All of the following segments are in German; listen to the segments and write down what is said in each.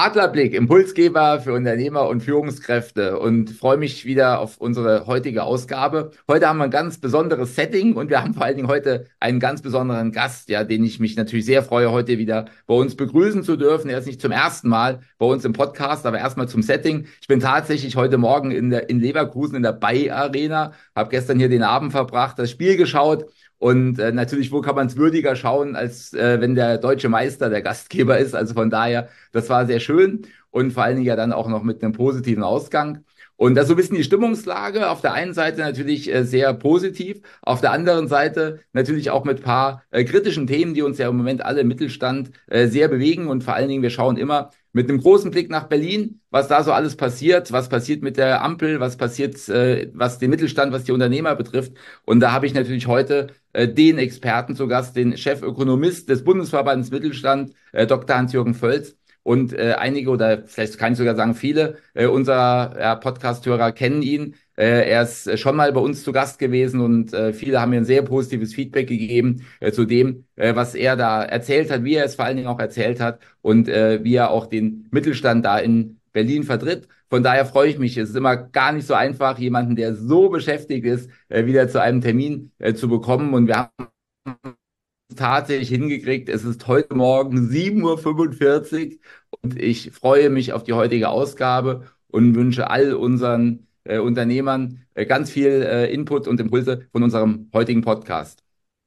Adlerblick, Impulsgeber für Unternehmer und Führungskräfte und freue mich wieder auf unsere heutige Ausgabe. Heute haben wir ein ganz besonderes Setting und wir haben vor allen Dingen heute einen ganz besonderen Gast, ja, den ich mich natürlich sehr freue, heute wieder bei uns begrüßen zu dürfen. Er ist nicht zum ersten Mal bei uns im Podcast, aber erstmal zum Setting. Ich bin tatsächlich heute Morgen in Leverkusen in der Bay Arena, habe gestern hier den Abend verbracht, das Spiel geschaut. Und natürlich, wo kann man es würdiger schauen, als wenn der deutsche Meister der Gastgeber ist. Also von daher, das war sehr schön und vor allen Dingen ja dann auch noch mit einem positiven Ausgang. Und das ist so ein bisschen die Stimmungslage. Auf der einen Seite natürlich sehr positiv, auf der anderen Seite natürlich auch mit ein paar kritischen Themen, die uns ja im Moment alle im Mittelstand sehr bewegen. Und vor allen Dingen, wir schauen immer mit einem großen Blick nach Berlin, was da so alles passiert, was passiert mit der Ampel, was passiert, was den Mittelstand, was die Unternehmer betrifft. Und da habe ich natürlich heute den Experten zu Gast, den Chefökonomist des Bundesverbands Mittelstand, Dr. Hans-Jürgen Völz. Und einige oder vielleicht kann ich sogar sagen viele unserer Podcast-Hörer kennen ihn. Er ist schon mal bei uns zu Gast gewesen und viele haben mir ein sehr positives Feedback gegeben zu dem, was er da erzählt hat, wie er es vor allen Dingen auch erzählt hat und wie er auch den Mittelstand da in Berlin vertritt. Von daher freue ich mich. Es ist immer gar nicht so einfach, jemanden, der so beschäftigt ist, wieder zu einem Termin zu bekommen. Und wir haben tatsächlich hingekriegt. Es ist heute Morgen 7:45 Uhr und ich freue mich auf die heutige Ausgabe und wünsche all unseren Unternehmern ganz viel Input und Impulse von unserem heutigen Podcast.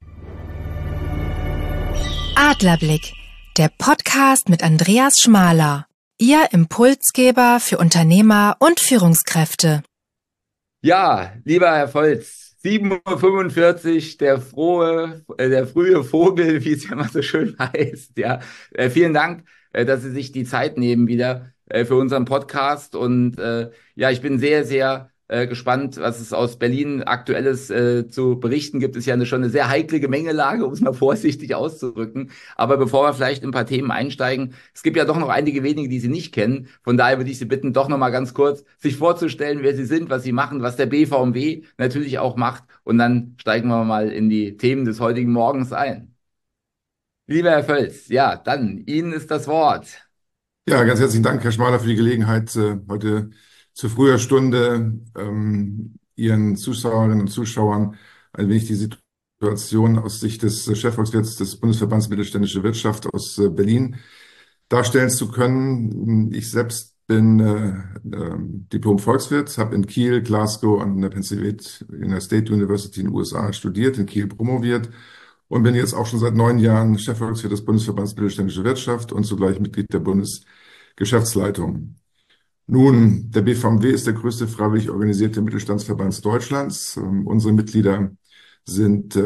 Adlerblick, der Podcast mit Andreas Schmaler, Ihr Impulsgeber für Unternehmer und Führungskräfte. Ja, lieber Herr Volz, 7:45 Uhr, der frühe Vogel, wie es ja immer so schön heißt. Ja, vielen Dank, dass Sie sich die Zeit nehmen wieder für unseren Podcast. Und ja, ich bin sehr, sehr gespannt, was es aus Berlin Aktuelles zu berichten gibt. Ist ja schon eine sehr heikle Gemengelage, um es mal vorsichtig auszudrücken. Aber bevor wir vielleicht in ein paar Themen einsteigen, es gibt ja doch noch einige wenige, die Sie nicht kennen. Von daher würde ich Sie bitten, doch noch mal ganz kurz sich vorzustellen, wer Sie sind, was Sie machen, was der BVMW natürlich auch macht. Und dann steigen wir mal in die Themen des heutigen Morgens ein. Lieber Herr Völz, ja, dann Ihnen ist das Wort. Ja, ganz herzlichen Dank, Herr Schmaler, für die Gelegenheit, heute zu früher Stunde Ihren Zuschauerinnen und Zuschauern ein wenig die Situation aus Sicht des Chefvolkswirts des Bundesverbands Mittelständische Wirtschaft aus Berlin darstellen zu können. Ich selbst bin Diplom-Volkswirt, habe in Kiel, Glasgow und in der Pennsylvania State University in den USA studiert, in Kiel promoviert und bin jetzt auch schon seit 9 Jahren Chefvolkswirt des Bundesverbands Mittelständische Wirtschaft und zugleich Mitglied der Bundesgeschäftsleitung. Nun, der BVMW ist der größte freiwillig organisierte Mittelstandsverband Deutschlands. Unsere Mitglieder sind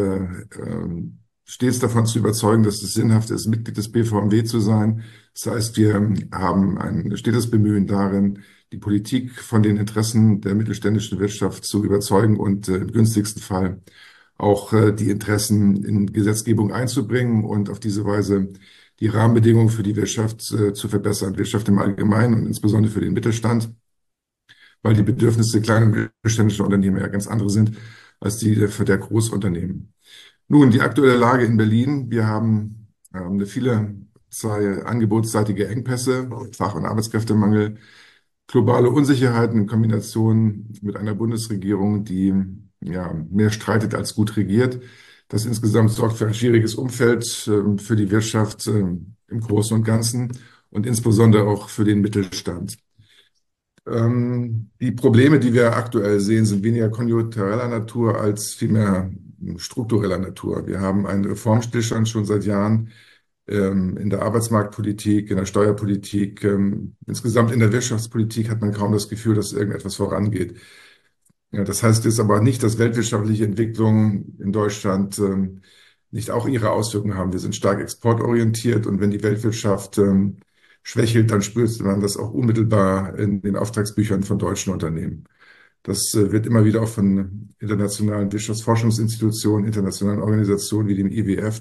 stets davon zu überzeugen, dass es sinnhaft ist, Mitglied des BVMW zu sein. Das heißt, wir haben ein stetes Bemühen darin, die Politik von den Interessen der mittelständischen Wirtschaft zu überzeugen und im günstigsten Fall auch die Interessen in Gesetzgebung einzubringen und auf diese Weise die Rahmenbedingungen für die Wirtschaft zu verbessern, Wirtschaft im Allgemeinen und insbesondere für den Mittelstand, weil die Bedürfnisse kleiner und mittelständischer Unternehmen ja ganz andere sind als die der Großunternehmen. Nun, die aktuelle Lage in Berlin. Wir haben eine angebotsseitige Engpässe, Fach- und Arbeitskräftemangel, globale Unsicherheiten in Kombination mit einer Bundesregierung, die ja mehr streitet als gut regiert. Das insgesamt sorgt für ein schwieriges Umfeld für die Wirtschaft im Großen und Ganzen und insbesondere auch für den Mittelstand. Die Probleme, die wir aktuell sehen, sind weniger konjunktureller Natur als vielmehr struktureller Natur. Wir haben einen Reformstillstand schon seit Jahren in der Arbeitsmarktpolitik, in der Steuerpolitik. Insgesamt in der Wirtschaftspolitik hat man kaum das Gefühl, dass irgendetwas vorangeht. Ja, das heißt jetzt aber nicht, dass weltwirtschaftliche Entwicklungen in Deutschland nicht auch ihre Auswirkungen haben. Wir sind stark exportorientiert und wenn die Weltwirtschaft schwächelt, dann spürt man das auch unmittelbar in den Auftragsbüchern von deutschen Unternehmen. Das wird immer wieder auch von internationalen Wirtschaftsforschungsinstitutionen, internationalen Organisationen wie dem IWF,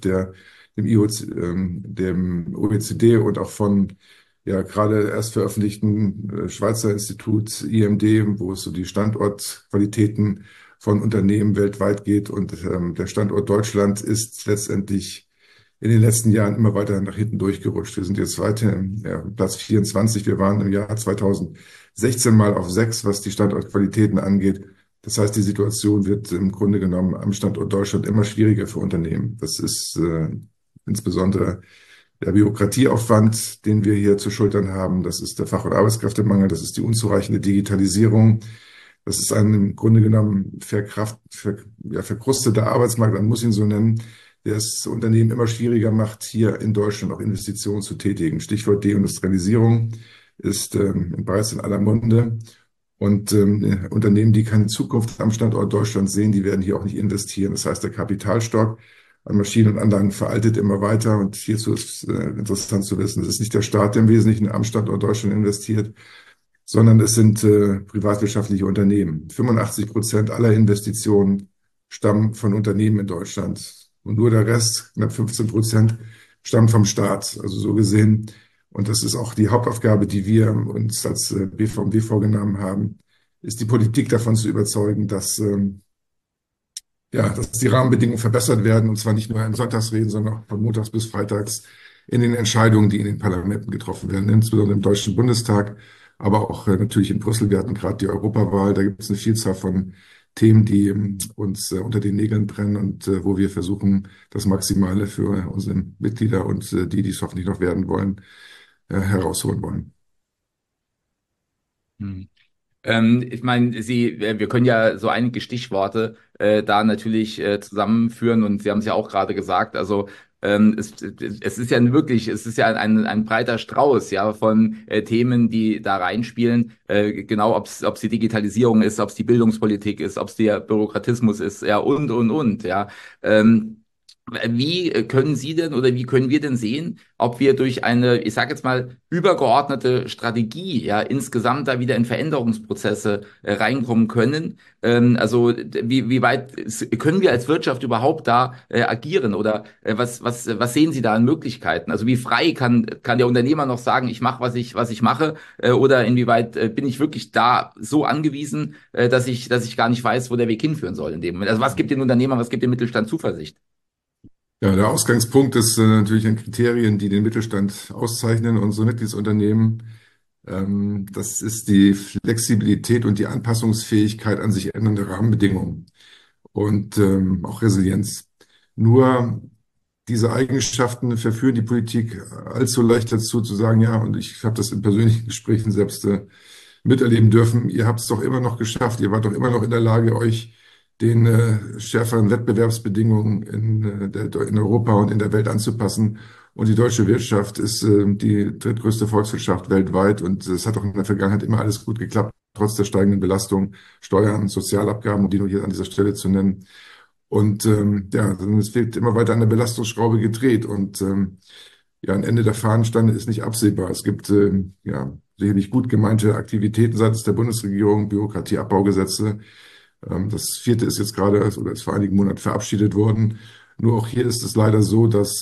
dem OECD und auch von ja gerade erst veröffentlichten Schweizer Institut IMD, wo es so die Standortqualitäten von Unternehmen weltweit geht. Und der Standort Deutschland ist letztendlich in den letzten Jahren immer weiter nach hinten durchgerutscht. Wir sind jetzt weiter Platz 24. Wir waren im Jahr 2016 mal auf 6, was die Standortqualitäten angeht. Das heißt, die Situation wird im Grunde genommen am Standort Deutschland immer schwieriger für Unternehmen. Das ist insbesondere der Bürokratieaufwand, den wir hier zu schultern haben. Das ist der Fach- und Arbeitskräftemangel. Das ist die unzureichende Digitalisierung. Das ist ein im Grunde genommen verkrusteter Arbeitsmarkt, man muss ihn so nennen, der es Unternehmen immer schwieriger macht, hier in Deutschland auch Investitionen zu tätigen. Stichwort Deindustrialisierung ist bereits in aller Munde. Und Unternehmen, die keine Zukunft am Standort Deutschland sehen, die werden hier auch nicht investieren. Das heißt, der Kapitalstock an Maschinen und Anlagen veraltet immer weiter. Und hierzu ist interessant zu wissen, es ist nicht der Staat, der im Wesentlichen am Standort Deutschland investiert, sondern es sind privatwirtschaftliche Unternehmen. 85% aller Investitionen stammen von Unternehmen in Deutschland. Und nur der Rest, knapp 15%, stammt vom Staat. Also so gesehen. Und das ist auch die Hauptaufgabe, die wir uns als BVMW vorgenommen haben, ist die Politik davon zu überzeugen, dass die Rahmenbedingungen verbessert werden. Und zwar nicht nur in Sonntagsreden, sondern auch von montags bis freitags in den Entscheidungen, die in den Parlamenten getroffen werden, insbesondere im Deutschen Bundestag, aber auch natürlich in Brüssel. Wir hatten gerade die Europawahl. Da gibt es eine Vielzahl von Themen, die uns unter den Nägeln brennen und wo wir versuchen, das Maximale für unsere Mitglieder und die es hoffentlich noch werden wollen, herausholen wollen. Ich meine, wir können ja so einige Stichworte da natürlich zusammenführen und Sie haben es ja auch gerade gesagt, also es ist ja wirklich, es ist ja ein breiter Strauß ja von Themen, die da reinspielen, genau ob es die Digitalisierung ist, ob es die Bildungspolitik ist, ob es der Bürokratismus ist, ja und ja. Wie können Sie denn oder wie können wir denn sehen, ob wir durch eine, ich sage jetzt mal, übergeordnete Strategie ja insgesamt da wieder in Veränderungsprozesse reinkommen können? Wie weit können wir als Wirtschaft überhaupt da agieren oder was sehen Sie da an Möglichkeiten? Also wie frei kann der Unternehmer noch sagen, ich mache, was ich mache, oder inwieweit bin ich wirklich da so angewiesen, dass ich gar nicht weiß, wo der Weg hinführen soll in dem Moment? Also was gibt den Unternehmern, was gibt dem Mittelstand Zuversicht? Ja, der Ausgangspunkt ist natürlich an Kriterien, die den Mittelstand auszeichnen, unsere Mitgliedsunternehmen. Das ist die Flexibilität und die Anpassungsfähigkeit an sich ändernde Rahmenbedingungen und auch Resilienz. Nur diese Eigenschaften verführen die Politik allzu leicht dazu zu sagen, ja, und ich habe das in persönlichen Gesprächen selbst miterleben dürfen, ihr habt es doch immer noch geschafft, ihr wart doch immer noch in der Lage, euch den schärferen Wettbewerbsbedingungen in Europa und in der Welt anzupassen. Und die deutsche Wirtschaft ist die drittgrößte Volkswirtschaft weltweit. Und es hat auch in der Vergangenheit immer alles gut geklappt, trotz der steigenden Belastung, Steuern, Sozialabgaben, die nur hier an dieser Stelle zu nennen. Und es wird immer weiter an der Belastungsschraube gedreht. Und ein Ende der Fahnenstange ist nicht absehbar. Es gibt sicherlich gut gemeinte Aktivitäten seitens der Bundesregierung, Bürokratieabbaugesetze. Das vierte ist jetzt gerade oder ist vor einigen Monaten verabschiedet worden. Nur auch hier ist es leider so, dass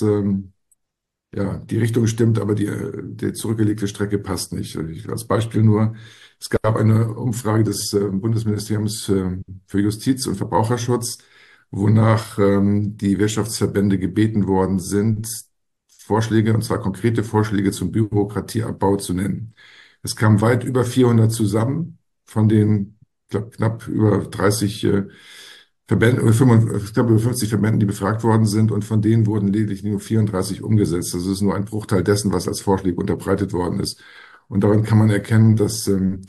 die Richtung stimmt, aber die zurückgelegte Strecke passt nicht. Als Beispiel nur, es gab eine Umfrage des Bundesministeriums für Justiz und Verbraucherschutz, wonach die Wirtschaftsverbände gebeten worden sind, Vorschläge, und zwar konkrete Vorschläge zum Bürokratieabbau zu nennen. Es kamen weit über 400 zusammen von den knapp über 30 Verbände, knapp über 50 Verbänden, die befragt worden sind, und von denen wurden lediglich nur 34 umgesetzt. Das ist nur ein Bruchteil dessen, was als Vorschlag unterbreitet worden ist. Und daran kann man erkennen, dass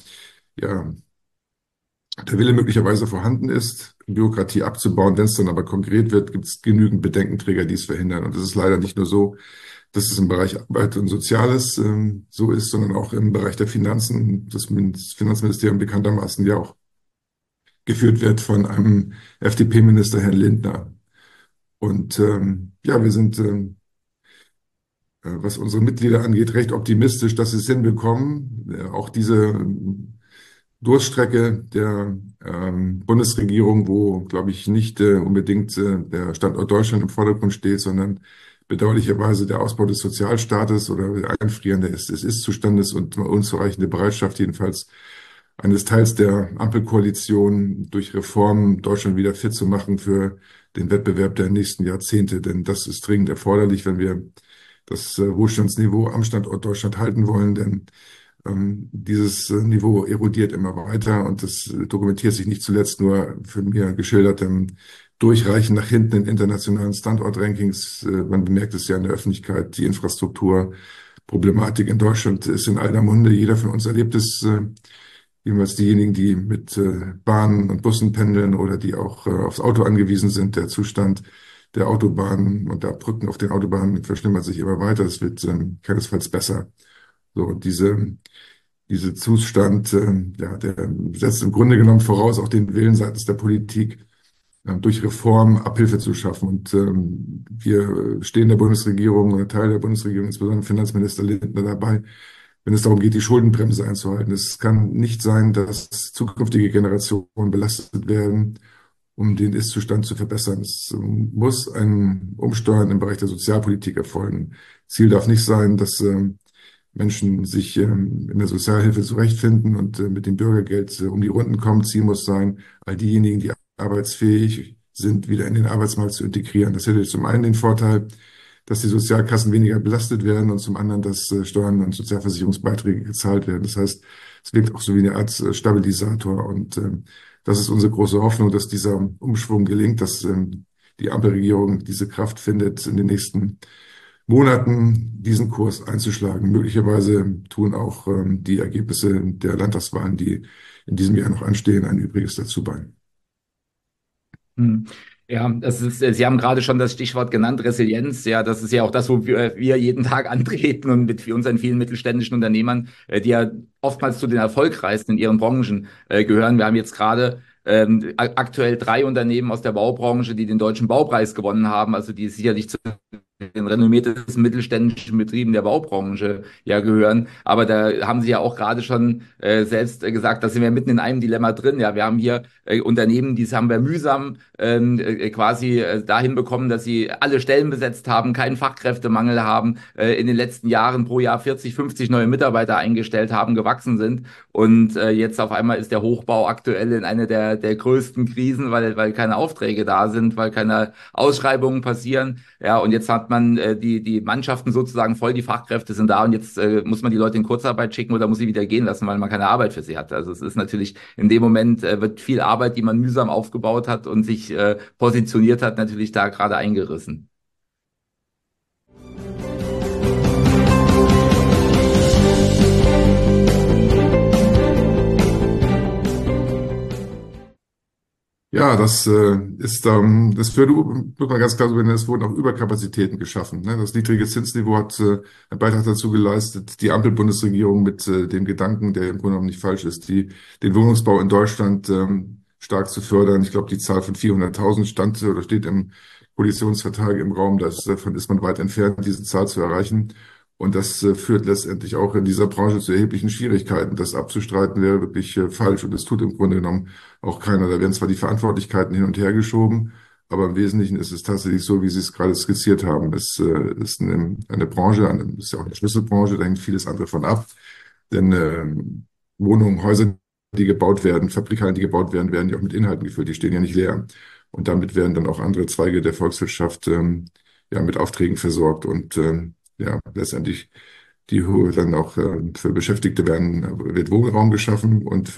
der Wille möglicherweise vorhanden ist, Bürokratie abzubauen. Wenn es dann aber konkret wird, gibt es genügend Bedenkenträger, die es verhindern. Und es ist leider nicht nur so, dass es im Bereich Arbeit und Soziales so ist, sondern auch im Bereich der Finanzen, das Finanzministerium bekanntermaßen ja auch geführt wird von einem FDP-Minister, Herrn Lindner. Und wir sind, was unsere Mitglieder angeht, recht optimistisch, dass sie es hinbekommen. Auch diese Durststrecke der Bundesregierung, wo, glaube ich, nicht unbedingt der Standort Deutschland im Vordergrund steht, sondern bedauerlicherweise der Ausbau des Sozialstaates oder der Einfrieren des Ist-Zustandes und unzureichende Bereitschaft jedenfalls eines Teils der Ampelkoalition durch Reformen Deutschland wieder fit zu machen für den Wettbewerb der nächsten Jahrzehnte. Denn das ist dringend erforderlich, wenn wir das Wohlstandsniveau am Standort Deutschland halten wollen. Denn dieses Niveau erodiert immer weiter und das dokumentiert sich nicht zuletzt nur für mir geschildertem Durchreichen nach hinten in internationalen Standortrankings. Man bemerkt es ja in der Öffentlichkeit, die Infrastrukturproblematik in Deutschland ist in aller Munde. Jeder von uns erlebt es, jedenfalls diejenigen, die mit Bahnen und Bussen pendeln oder die auch aufs Auto angewiesen sind. Der Zustand der Autobahnen und der Brücken auf den Autobahnen verschlimmert sich immer weiter. Es wird keinesfalls besser. So, und diese Zustand, ja, der setzt im Grunde genommen voraus auch den Willen seitens der Politik, durch Reform Abhilfe zu schaffen. Und wir stehen der Bundesregierung oder Teil der Bundesregierung, insbesondere Finanzminister Lindner, dabei, wenn es darum geht, die Schuldenbremse einzuhalten. Es kann nicht sein, dass zukünftige Generationen belastet werden, um den Ist-Zustand zu verbessern. Es muss ein Umsteuern im Bereich der Sozialpolitik erfolgen. Ziel darf nicht sein, dass Menschen sich in der Sozialhilfe zurechtfinden und mit dem Bürgergeld um die Runden kommen. Ziel muss sein, all diejenigen, die arbeitsfähig sind, wieder in den Arbeitsmarkt zu integrieren. Das hätte zum einen den Vorteil, dass die Sozialkassen weniger belastet werden und zum anderen, dass Steuern und Sozialversicherungsbeiträge gezahlt werden. Das heißt, es wirkt auch so wie eine Art Stabilisator. Und das ist unsere große Hoffnung, dass dieser Umschwung gelingt, dass die Ampelregierung diese Kraft findet, in den nächsten Monaten diesen Kurs einzuschlagen. Möglicherweise tun auch die Ergebnisse der Landtagswahlen, die in diesem Jahr noch anstehen, ein Übriges dazu bei. Hm. Ja, das ist, Sie haben gerade schon das Stichwort genannt, Resilienz. Ja, das ist ja auch das, wo wir jeden Tag antreten und mit unseren vielen mittelständischen Unternehmern, die ja oftmals zu den erfolgreichsten in ihren Branchen gehören. Wir haben jetzt gerade aktuell 3 Unternehmen aus der Baubranche, die den Deutschen Baupreis gewonnen haben, also die sicherlich zu den renommiertesten mittelständischen Betrieben der Baubranche ja gehören. Aber da haben Sie ja auch gerade schon selbst gesagt, da sind wir mitten in einem Dilemma drin. Ja, wir haben hier Unternehmen, die haben wir mühsam quasi dahin bekommen, dass sie alle Stellen besetzt haben, keinen Fachkräftemangel haben, in den letzten Jahren pro Jahr 40, 50 neue Mitarbeiter eingestellt haben, gewachsen sind. Und jetzt auf einmal ist der Hochbau aktuell in einer der größten Krisen, weil keine Aufträge da sind, weil keine Ausschreibungen passieren. Ja, und jetzt hat man die Mannschaften sozusagen voll, die Fachkräfte sind da und jetzt muss man die Leute in Kurzarbeit schicken oder muss sie wieder gehen lassen, weil man keine Arbeit für sie hat. Also es ist natürlich in dem Moment wird viel Arbeit, die man mühsam aufgebaut hat und sich positioniert hat, natürlich da gerade eingerissen. Ja, das das führt, muss man ganz klar so benennen, es wurden auch Überkapazitäten geschaffen. Ne? Das niedrige Zinsniveau hat einen Beitrag dazu geleistet, die Ampel-Bundesregierung mit dem Gedanken, der im Grunde genommen nicht falsch ist, den Wohnungsbau in Deutschland stark zu fördern. Ich glaube, die Zahl von 400.000 stand oder steht im Koalitionsvertrag im Raum. Davon ist man weit entfernt, diese Zahl zu erreichen. Und das führt letztendlich auch in dieser Branche zu erheblichen Schwierigkeiten. Das abzustreiten wäre wirklich falsch und es tut im Grunde genommen auch keiner. Da werden zwar die Verantwortlichkeiten hin und her geschoben, aber im Wesentlichen ist es tatsächlich so, wie Sie es gerade skizziert haben. Es ist eine Branche, ist ja auch eine Schlüsselbranche, da hängt vieles andere von ab. Denn Wohnungen, Häuser, die gebaut werden, Fabrikhallen, die gebaut werden, werden ja auch mit Inhalten gefüllt. Die stehen ja nicht leer. Und damit werden dann auch andere Zweige der Volkswirtschaft ja mit Aufträgen versorgt und ja, letztendlich dann auch für Beschäftigte wird Wohnraum geschaffen und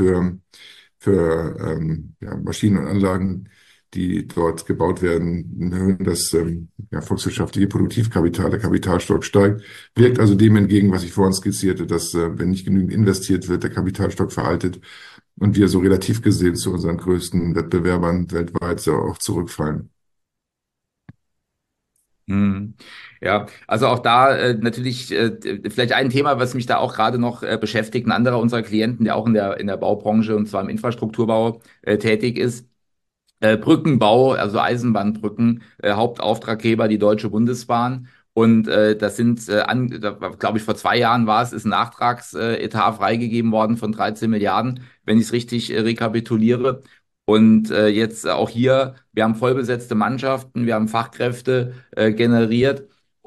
für ja, Maschinen und Anlagen, die dort gebaut werden, erhöhen das ja, volkswirtschaftliche Produktivkapital, der Kapitalstock steigt, wirkt also dem entgegen, was ich vorhin skizzierte, dass wenn nicht genügend investiert wird, der Kapitalstock veraltet und wir so relativ gesehen zu unseren größten Wettbewerbern weltweit auch zurückfallen. Hm. Ja, also auch da natürlich vielleicht ein Thema, was mich da auch gerade noch beschäftigt, ein anderer unserer Klienten, der auch in der Baubranche und zwar im Infrastrukturbau tätig ist. Brückenbau, also Eisenbahnbrücken, Hauptauftraggeber die Deutsche Bundesbahn. Und das sind, glaube ich, vor 2 Jahren ist ein Nachtragsetat freigegeben worden von 13 Milliarden, wenn ich es richtig rekapituliere. Und jetzt auch hier, wir haben vollbesetzte Mannschaften, wir haben Fachkräfte generiert.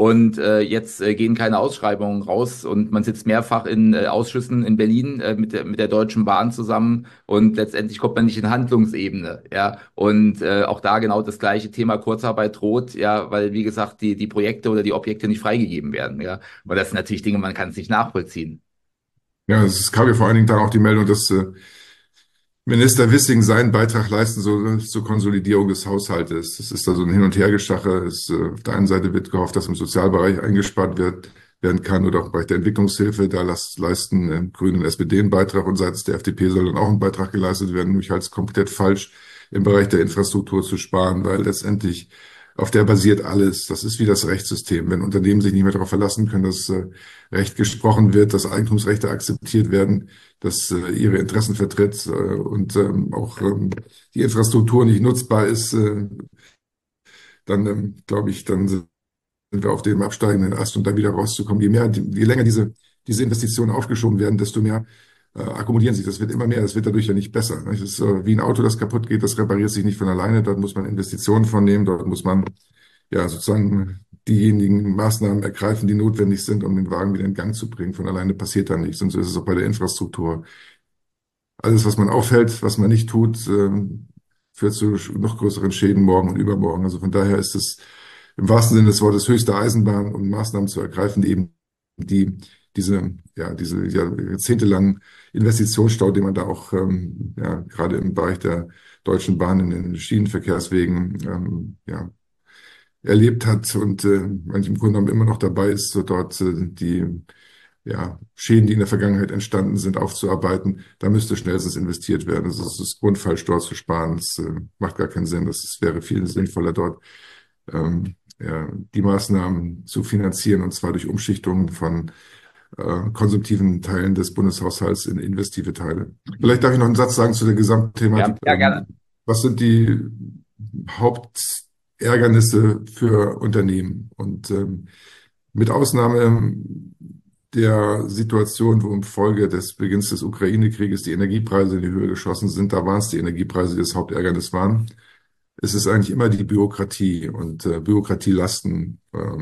und jetzt gehen keine Ausschreibungen raus und man sitzt mehrfach in Ausschüssen in Berlin mit der Deutschen Bahn zusammen und letztendlich kommt man nicht in Handlungsebene, ja. Und auch da genau das gleiche Thema Kurzarbeit droht, ja, weil wie gesagt die Projekte oder die Objekte nicht freigegeben werden, ja. Und das sind natürlich Dinge, man kann es nicht nachvollziehen. Ja, es kam ja vor allen Dingen dann auch die Meldung, dass Minister Wissing seinen Beitrag leisten soll zur Konsolidierung des Haushaltes. Es ist da so ein Hin- und Hergeschache. Auf der einen Seite wird gehofft, dass im Sozialbereich eingespart werden kann oder auch im Bereich der Entwicklungshilfe. Da leisten Grüne und SPD einen Beitrag und seitens der FDP soll dann auch ein Beitrag geleistet werden. Ich halte es komplett falsch, im Bereich der Infrastruktur zu sparen, weil letztendlich auf der basiert alles. Das ist wie das Rechtssystem. Wenn Unternehmen sich nicht mehr darauf verlassen können, dass Recht gesprochen wird, dass Eigentumsrechte akzeptiert werden, dass ihre Interessen vertritt und auch die Infrastruktur nicht nutzbar ist, dann glaube ich, dann sind wir auf dem absteigenden Ast und da wieder rauszukommen. Je länger diese Investitionen aufgeschoben werden, desto mehr akkumulieren sich. Das wird immer mehr. Das wird dadurch ja nicht besser. Es ist wie ein Auto, das kaputt geht. Das repariert sich nicht von alleine. Dort muss man Investitionen vornehmen. Dort muss man ja sozusagen diejenigen Maßnahmen ergreifen, die notwendig sind, um den Wagen wieder in Gang zu bringen. Von alleine passiert da nichts. Und so ist es auch bei der Infrastruktur. Alles, was man aufhält, was man nicht tut, führt zu noch größeren Schäden morgen und übermorgen. Also von daher ist es im wahrsten Sinne des Wortes höchste Eisenbahn, um Maßnahmen zu ergreifen, eben diese jahrzehntelangen Investitionsstau, den man da auch gerade im Bereich der Deutschen Bahn in den Schienenverkehrswegen erlebt hat und manch im Grunde genommen immer noch dabei ist, so dort die Schäden, die in der Vergangenheit entstanden sind, aufzuarbeiten. Da müsste schnellstens investiert werden. Also es ist grundfalsch, dort zu sparen. Es macht gar keinen Sinn. Es wäre viel sinnvoller, dort die Maßnahmen zu finanzieren, und zwar durch Umschichtungen von konsumtiven Teilen des Bundeshaushalts in investive Teile. Vielleicht darf ich noch einen Satz sagen zu der Gesamtthematik. Ja, gerne. Was sind die Hauptärgernisse für Unternehmen? Und mit Ausnahme der Situation, wo infolge des Beginns des Ukraine-Krieges die Energiepreise in die Höhe geschossen sind, da waren es die Energiepreise, die das Hauptärgernis waren. Es ist eigentlich immer die Bürokratie und Bürokratielasten.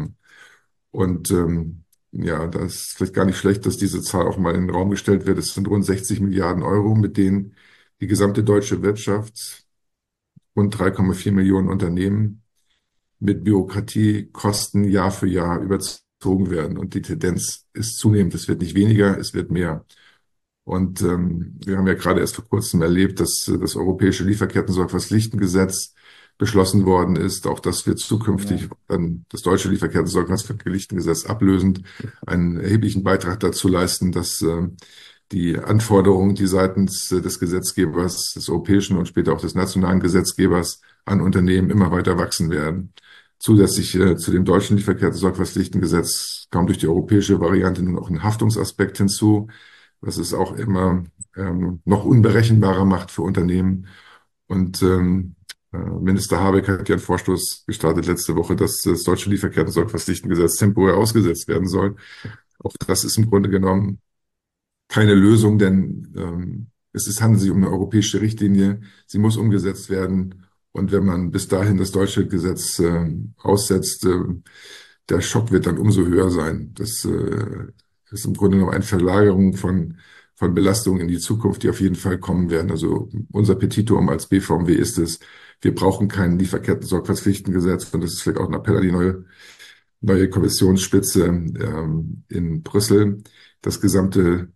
Das ist vielleicht gar nicht schlecht, dass diese Zahl auch mal in den Raum gestellt wird. Es sind rund 60 Milliarden Euro, mit denen die gesamte deutsche Wirtschaft, rund 3,4 Millionen Unternehmen, mit Bürokratiekosten Jahr für Jahr überzogen werden. Und die Tendenz ist zunehmend. Es wird nicht weniger, es wird mehr. Und wir haben ja gerade erst vor kurzem erlebt, dass das europäische Lieferketten-Sorgfaltspflichtengesetz beschlossen worden ist. Auch das wird zukünftig dann das deutsche Lieferketten-Sorgfaltspflichtengesetz ablösend einen erheblichen Beitrag dazu leisten, dass die Anforderungen, die seitens des Gesetzgebers, des europäischen und später auch des nationalen Gesetzgebers an Unternehmen immer weiter wachsen werden. Zusätzlich zu dem deutschen Lieferketten-Sorgfaltspflichtengesetz kam durch die europäische Variante nun auch ein Haftungsaspekt hinzu, was es auch immer noch unberechenbarer macht für Unternehmen. Und Minister Habeck hat ja einen Vorstoß gestartet letzte Woche, dass das deutsche Lieferketten-Sorgfaltspflichtengesetz temporär ausgesetzt werden soll. Auch das ist im Grunde genommen keine Lösung, denn handelt sich um eine europäische Richtlinie. Sie muss umgesetzt werden. Und wenn man bis dahin das deutsche Gesetz aussetzt, der Schock wird dann umso höher sein. Das ist im Grunde genommen eine Verlagerung von Belastungen in die Zukunft, die auf jeden Fall kommen werden. Also unser Petitum als BVMW ist es, wir brauchen kein Lieferketten-Sorgfaltspflichtengesetz. Und das ist vielleicht auch ein Appell an die neue Kommissionsspitze in Brüssel, das gesamte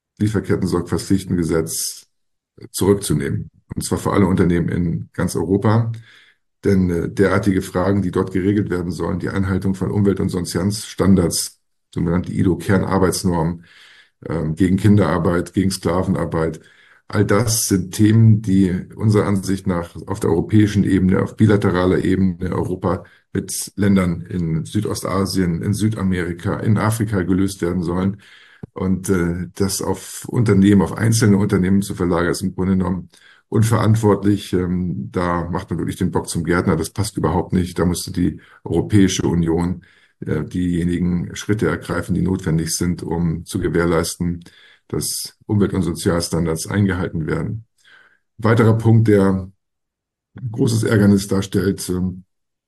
Lieferketten-Sorgfaltspflichtengesetz zurückzunehmen. Und zwar für alle Unternehmen in ganz Europa. Denn derartige Fragen, die dort geregelt werden sollen, die Einhaltung von Umwelt- und Sozialstandards, sogenannte ILO-Kernarbeitsnormen, gegen Kinderarbeit, gegen Sklavenarbeit, all das sind Themen, die unserer Ansicht nach auf der europäischen Ebene, auf bilateraler Ebene Europa mit Ländern in Südostasien, in Südamerika, in Afrika gelöst werden sollen. Und das auf einzelne Unternehmen zu verlagern, ist im Grunde genommen unverantwortlich. Da macht man wirklich den Bock zum Gärtner. Das passt überhaupt nicht. Da musste die Europäische Union diejenigen Schritte ergreifen, die notwendig sind, um zu gewährleisten, dass Umwelt- und Sozialstandards eingehalten werden. Ein weiterer Punkt, der großes Ärgernis darstellt,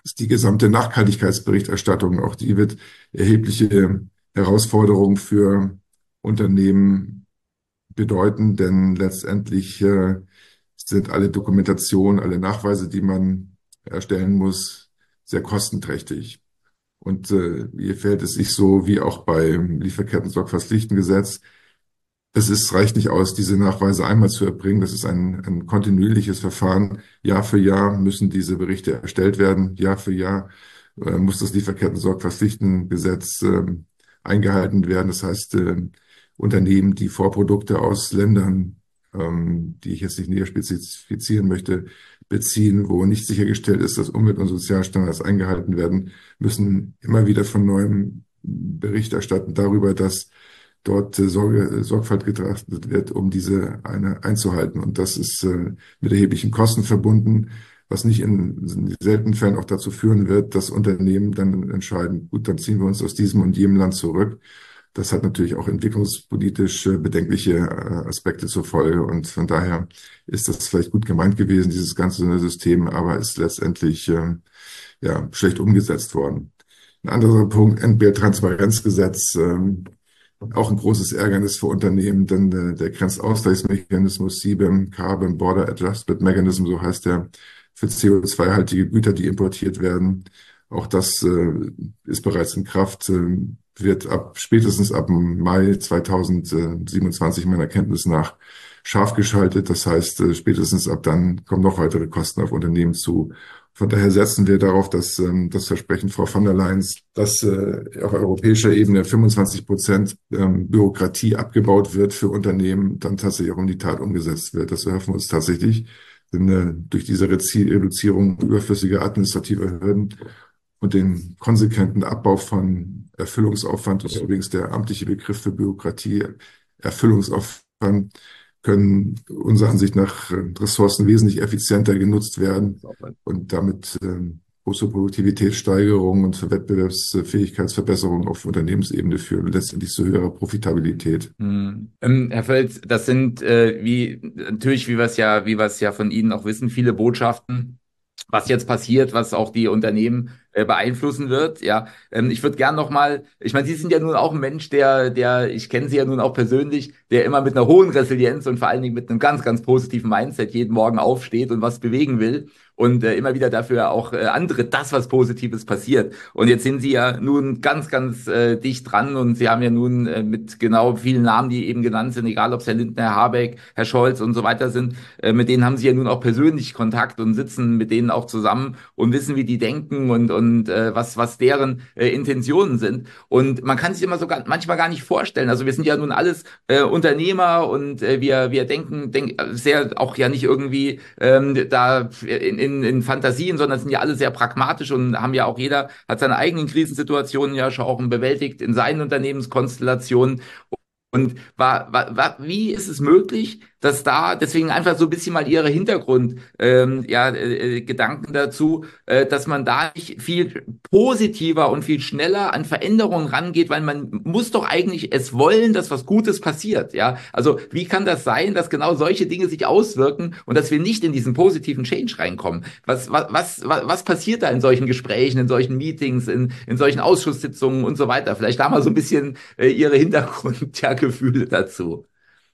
ist die gesamte Nachhaltigkeitsberichterstattung. Auch die wird erhebliche Herausforderungen für Unternehmen bedeuten, denn letztendlich sind alle Dokumentationen, alle Nachweise, die man erstellen muss, sehr kostenträchtig. Und hier verhält es sich so wie auch beim Lieferketten-Sorgfaltspflichtengesetz. Reicht nicht aus, diese Nachweise einmal zu erbringen. Das ist ein kontinuierliches Verfahren. Jahr für Jahr müssen diese Berichte erstellt werden. Jahr für Jahr muss das Lieferketten-Sorgfaltspflichtengesetz eingehalten werden. Das heißt, Unternehmen, die Vorprodukte aus Ländern, die ich jetzt nicht näher spezifizieren möchte, beziehen, wo nicht sichergestellt ist, dass Umwelt- und Sozialstandards eingehalten werden, müssen immer wieder von neuem Bericht erstatten darüber, dass dort Sorgfalt getrachtet wird, um diese einzuhalten. Und das ist mit erheblichen Kosten verbunden, was nicht in seltenen Fällen auch dazu führen wird, dass Unternehmen dann entscheiden, gut, dann ziehen wir uns aus diesem und jenem Land zurück. Das hat natürlich auch entwicklungspolitisch bedenkliche Aspekte zur Folge. Und von daher ist das vielleicht gut gemeint gewesen, dieses ganze System, aber ist letztendlich ja schlecht umgesetzt worden. Ein anderer Punkt, Entgelttransparenzgesetz, auch ein großes Ärgernis für Unternehmen, denn der Grenzausgleichsmechanismus CBAM, Carbon Border Adjustment Mechanism, so heißt der, für CO2-haltige Güter, die importiert werden. Auch das ist bereits in Kraft, wird spätestens ab Mai 2027 meiner Kenntnis nach scharf geschaltet. Das heißt, spätestens ab dann kommen noch weitere Kosten auf Unternehmen zu. Von daher setzen wir darauf, dass das Versprechen Frau von der Leyen, dass auf europäischer Ebene 25% Bürokratie abgebaut wird für Unternehmen, dann tatsächlich auch in die Tat umgesetzt wird. Das erhoffen wir uns tatsächlich. Denn durch diese Reduzierung überflüssiger administrativer Hürden und den konsequenten Abbau von Erfüllungsaufwand, das ist übrigens der amtliche Begriff für Bürokratie, Erfüllungsaufwand, können unserer Ansicht nach Ressourcen wesentlich effizienter genutzt werden und damit große Produktivitätssteigerung und Wettbewerbsfähigkeitsverbesserung auf Unternehmensebene führen, letztendlich zu höherer Profitabilität. Herr Völz, das sind natürlich, wie wir es ja von Ihnen auch wissen, viele Botschaften, was jetzt passiert, was auch die Unternehmen beeinflussen wird. Ja, ich würde gern noch mal, ich meine, Sie sind ja nun auch ein Mensch, ich kenne Sie ja nun auch persönlich, der immer mit einer hohen Resilienz und vor allen Dingen mit einem ganz, ganz positiven Mindset jeden Morgen aufsteht und was bewegen will und immer wieder dafür auch antritt, dass was Positives passiert. Und jetzt sind Sie ja nun ganz, ganz dicht dran und Sie haben ja nun mit genau vielen Namen, die eben genannt sind, egal ob es Herr Lindner, Herr Habeck, Herr Scholz und so weiter sind, mit denen haben Sie ja nun auch persönlich Kontakt und sitzen mit denen auch zusammen und wissen, wie die denken und was deren Intentionen sind. Und man kann sich immer manchmal gar nicht vorstellen. Also wir sind ja nun alles Unternehmer und wir denken sehr auch ja nicht irgendwie da in Fantasien, sondern sind ja alle sehr pragmatisch und haben ja auch jeder hat seine eigenen Krisensituationen ja schon auch bewältigt in seinen Unternehmenskonstellationen. Und wie ist es möglich, dass da, deswegen einfach so ein bisschen mal Ihre Gedanken dazu, dass man da nicht viel positiver und viel schneller an Veränderungen rangeht, weil man muss doch eigentlich es wollen, dass was Gutes passiert, ja? Also wie kann das sein, dass genau solche Dinge sich auswirken und dass wir nicht in diesen positiven Change reinkommen? Was passiert da in solchen Gesprächen, in solchen Meetings, in solchen Ausschusssitzungen und so weiter? Vielleicht da mal so ein bisschen Ihre Hintergrundgefühle dazu.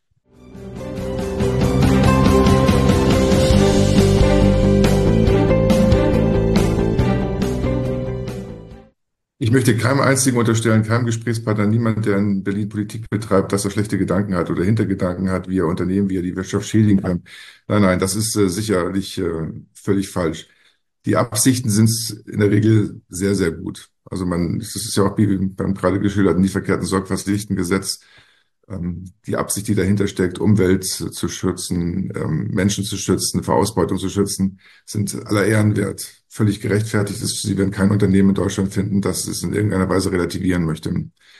Ich möchte keinem einzigen unterstellen, keinem Gesprächspartner, niemand, der in Berlin Politik betreibt, dass er schlechte Gedanken hat oder Hintergedanken hat, wie er Unternehmen, wie er die Wirtschaft schädigen kann. Nein, das ist sicherlich völlig falsch. Die Absichten sind in der Regel sehr, sehr gut. Also das ist ja auch wie beim gerade geschilderten Lieferketten-Sorgfaltspflichtengesetz, die Absicht, die dahinter steckt, Umwelt zu schützen, Menschen zu schützen, vor Ausbeutung zu schützen, sind aller Ehren wert. Völlig gerechtfertigt ist. Sie werden kein Unternehmen in Deutschland finden, das es in irgendeiner Weise relativieren möchte.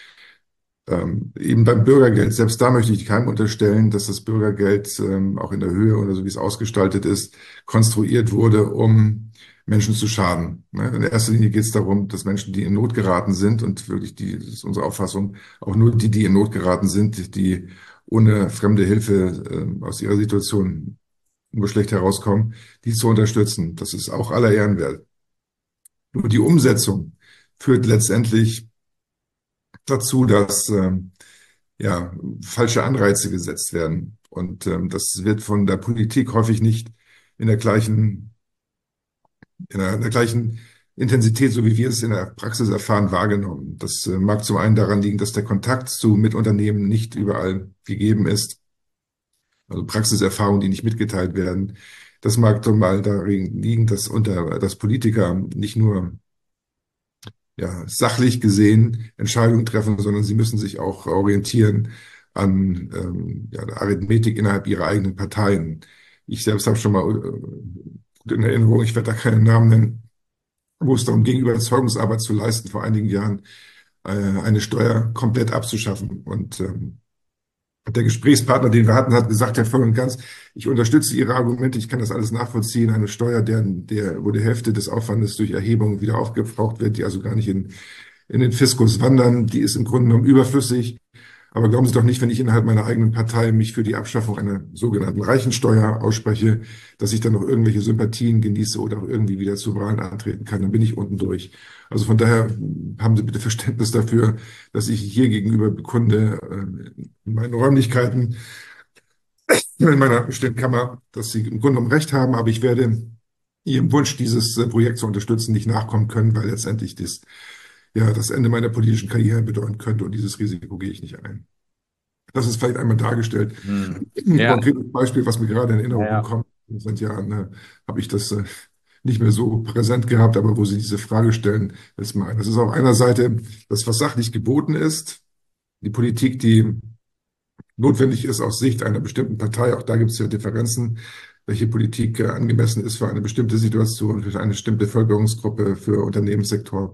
Eben beim Bürgergeld, selbst da möchte ich keinem unterstellen, dass das Bürgergeld auch in der Höhe oder so wie es ausgestaltet ist, konstruiert wurde, um Menschen zu schaden. In erster Linie geht es darum, dass Menschen, die in Not geraten sind, und wirklich das ist unsere Auffassung, auch nur die in Not geraten sind, die ohne fremde Hilfe aus ihrer Situation nur schlecht herauskommen, die zu unterstützen. Das ist auch aller Ehren wert. Nur die Umsetzung führt letztendlich dazu, dass ja, falsche Anreize gesetzt werden. Und das wird von der Politik häufig nicht in der gleichen, in der gleichen Intensität, so wie wir es in der Praxis erfahren, wahrgenommen. Das mag zum einen daran liegen, dass der Kontakt zu Mitunternehmen nicht überall gegeben ist, also Praxiserfahrungen, die nicht mitgeteilt werden. Das mag zum Beispiel darin liegen, dass Politiker nicht nur ja, sachlich gesehen Entscheidungen treffen, sondern sie müssen sich auch orientieren an ja, der Arithmetik innerhalb ihrer eigenen Parteien. Ich selbst habe schon mal gut in Erinnerung, ich werde da keinen Namen nennen, wo es darum ging, Überzeugungsarbeit zu leisten, vor einigen Jahren eine Steuer komplett abzuschaffen. Und der Gesprächspartner, den wir hatten, hat gesagt, Herr voll und ganz, ich unterstütze Ihre Argumente, ich kann das alles nachvollziehen. Eine Steuer, wo die Hälfte des Aufwandes durch Erhebung wieder aufgebraucht wird, die also gar nicht in den Fiskus wandern, die ist im Grunde genommen überflüssig. Aber glauben Sie doch nicht, wenn ich innerhalb meiner eigenen Partei mich für die Abschaffung einer sogenannten Reichensteuer ausspreche, dass ich dann noch irgendwelche Sympathien genieße oder auch irgendwie wieder zu Wahlen antreten kann. Dann bin ich unten durch. Also von daher haben Sie bitte Verständnis dafür, dass ich hier gegenüber bekunde, in meinen Räumlichkeiten, in meiner stillen Kammer, dass Sie im Grunde genommen recht haben, aber ich werde Ihrem Wunsch, dieses Projekt zu unterstützen, nicht nachkommen können, weil letztendlich das Ende meiner politischen Karriere bedeuten könnte und dieses Risiko gehe ich nicht ein. Das ist vielleicht einmal dargestellt. Ein Ja, konkretes Beispiel, was mir gerade in Erinnerung ja. kommt. Seit Jahren habe ich das nicht mehr so präsent gehabt, aber wo Sie diese Frage stellen, ist mal ein. Das ist auf einer Seite das, was sachlich geboten ist, die Politik, die notwendig ist aus Sicht einer bestimmten Partei. Auch da gibt es ja Differenzen, welche Politik angemessen ist für eine bestimmte Situation, für eine bestimmte Bevölkerungsgruppe, für Unternehmenssektor.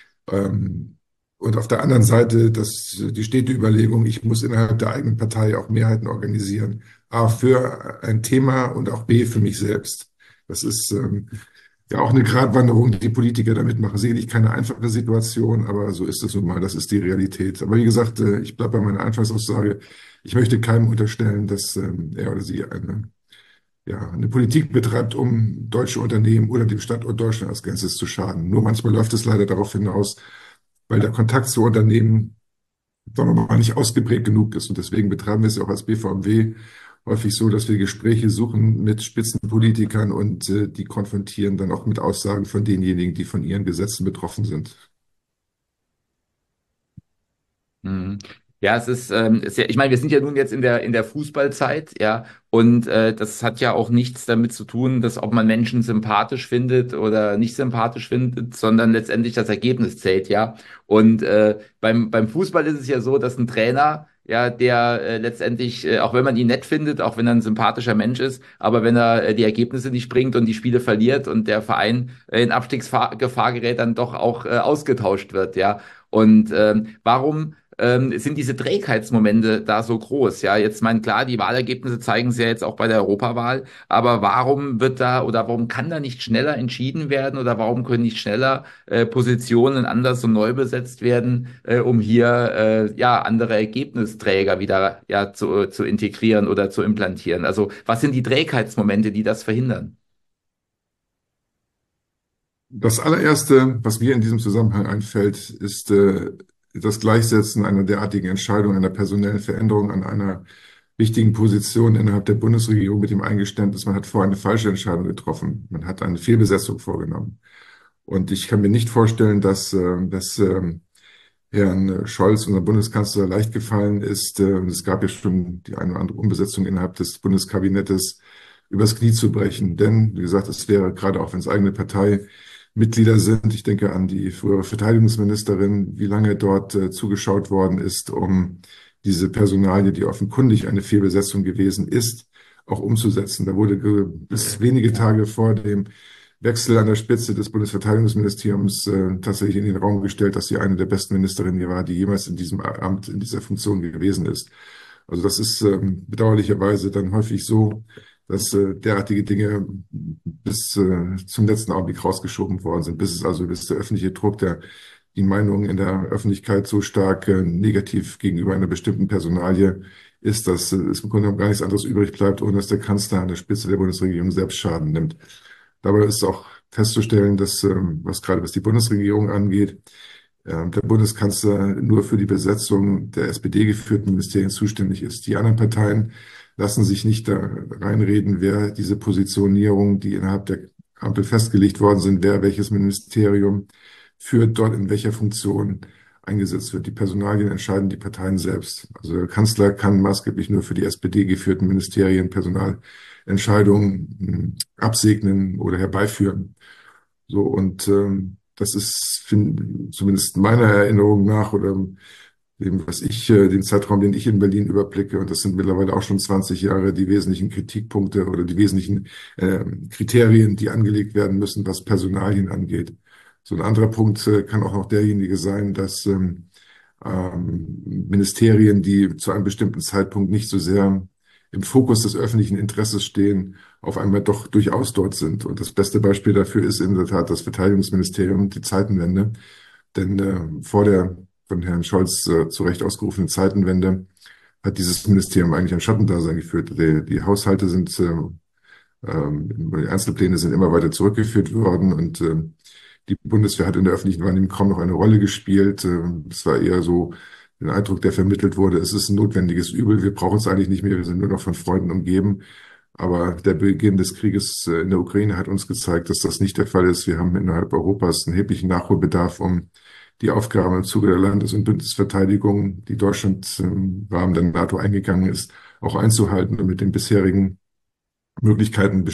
Und auf der anderen Seite die stete Überlegung, ich muss innerhalb der eigenen Partei auch Mehrheiten organisieren. A, für ein Thema und auch B, für mich selbst. Das ist ja auch eine Gratwanderung, die Politiker damit machen. Sicherlich keine einfache Situation, aber so ist es nun mal. Das ist die Realität. Aber wie gesagt, ich bleibe bei meiner Anfangsaussage. Ich möchte keinem unterstellen, dass er oder sie eine Politik betreibt, um deutsche Unternehmen oder dem Standort Deutschland als Ganzes zu schaden. Nur manchmal läuft es leider darauf hinaus, weil der Kontakt zu Unternehmen doch noch mal nicht ausgeprägt genug ist. Und deswegen betreiben wir es ja auch als BVMW häufig so, dass wir Gespräche suchen mit Spitzenpolitikern und die konfrontieren dann auch mit Aussagen von denjenigen, die von ihren Gesetzen betroffen sind. Mhm. Ja, ich meine, wir sind ja nun jetzt in der Fußballzeit, ja, und das hat ja auch nichts damit zu tun, dass ob man Menschen sympathisch findet oder nicht sympathisch findet, sondern letztendlich das Ergebnis zählt, ja. Und beim Fußball ist es ja so, dass ein Trainer, ja, der letztendlich, auch wenn man ihn nett findet, auch wenn er ein sympathischer Mensch ist, aber wenn er die Ergebnisse nicht bringt und die Spiele verliert und der Verein in Abstiegsgefahr gerät, dann doch auch ausgetauscht wird, ja. Und warum sind diese Trägheitsmomente da so groß? Ja, jetzt mein klar, die Wahlergebnisse zeigen es ja jetzt auch bei der Europawahl, aber warum wird da oder warum kann da nicht schneller entschieden werden oder warum können nicht schneller Positionen anders und neu besetzt werden, um hier ja andere Ergebnisträger wieder ja zu integrieren oder zu implantieren? Also was sind die Trägheitsmomente, die das verhindern? Das allererste, was mir in diesem Zusammenhang einfällt, ist das Gleichsetzen einer derartigen Entscheidung, einer personellen Veränderung an einer wichtigen Position innerhalb der Bundesregierung mit dem Eingeständnis, man hat vorher eine falsche Entscheidung getroffen. Man hat eine Fehlbesetzung vorgenommen. Und ich kann mir nicht vorstellen, dass Herrn Scholz, unser Bundeskanzler, leicht gefallen ist. Und es gab ja schon die eine oder andere Umbesetzung innerhalb des Bundeskabinettes, übers Knie zu brechen. Denn, wie gesagt, es wäre gerade auch, wenn es eigene Parteimitglieder sind, ich denke an die frühere Verteidigungsministerin, wie lange dort zugeschaut worden ist, um diese Personalie, die offenkundig eine Fehlbesetzung gewesen ist, auch umzusetzen. Da wurde bis wenige Tage vor dem Wechsel an der Spitze des Bundesverteidigungsministeriums tatsächlich in den Raum gestellt, dass sie eine der besten Ministerinnen war, die jemals in diesem Amt, in dieser Funktion gewesen ist. Also das ist bedauerlicherweise dann häufig so, dass derartige Dinge bis zum letzten Augenblick rausgeschoben worden sind, bis der öffentliche Druck, die Meinung in der Öffentlichkeit so stark negativ gegenüber einer bestimmten Personalie ist, dass es im Grunde genommen gar nichts anderes übrig bleibt, ohne dass der Kanzler an der Spitze der Bundesregierung selbst Schaden nimmt. Dabei ist auch festzustellen, dass, was die Bundesregierung angeht, der Bundeskanzler nur für die Besetzung der SPD geführten Ministerien zuständig ist. Die anderen Parteien lassen sich nicht da reinreden, wer diese Positionierung, die innerhalb der Ampel festgelegt worden sind, wer welches Ministerium führt, dort in welcher Funktion eingesetzt wird. Die Personalien entscheiden die Parteien selbst. Also der Kanzler kann maßgeblich nur für die SPD geführten Ministerien Personalentscheidungen absegnen oder herbeiführen. So und das ist zumindest meiner Erinnerung nach oder dem, den Zeitraum, den ich in Berlin überblicke, und das sind mittlerweile auch schon 20 Jahre, die wesentlichen Kritikpunkte oder die wesentlichen Kriterien, die angelegt werden müssen, was Personalien angeht. So ein anderer Punkt kann auch noch derjenige sein, dass Ministerien, die zu einem bestimmten Zeitpunkt nicht so sehr im Fokus des öffentlichen Interesses stehen, auf einmal doch durchaus dort sind. Und das beste Beispiel dafür ist in der Tat das Verteidigungsministerium, die Zeitenwende. Denn vor der von Herrn Scholz zu Recht ausgerufenen Zeitenwende hat dieses Ministerium eigentlich ein Schattendasein geführt. Die Haushalte sind, die Einzelpläne sind immer weiter zurückgeführt worden und die Bundeswehr hat in der öffentlichen Wahrnehmung kaum noch eine Rolle gespielt. Es war eher so den Eindruck, der vermittelt wurde, es ist ein notwendiges Übel, wir brauchen es eigentlich nicht mehr, wir sind nur noch von Freunden umgeben. Aber der Beginn des Krieges in der Ukraine hat uns gezeigt, dass das nicht der Fall ist. Wir haben innerhalb Europas einen erheblichen Nachholbedarf, um die Aufgaben im Zuge der Landes- und Bündnisverteidigung, die Deutschland im Rahmen der NATO eingegangen ist, auch einzuhalten. Und mit den bisherigen Möglichkeiten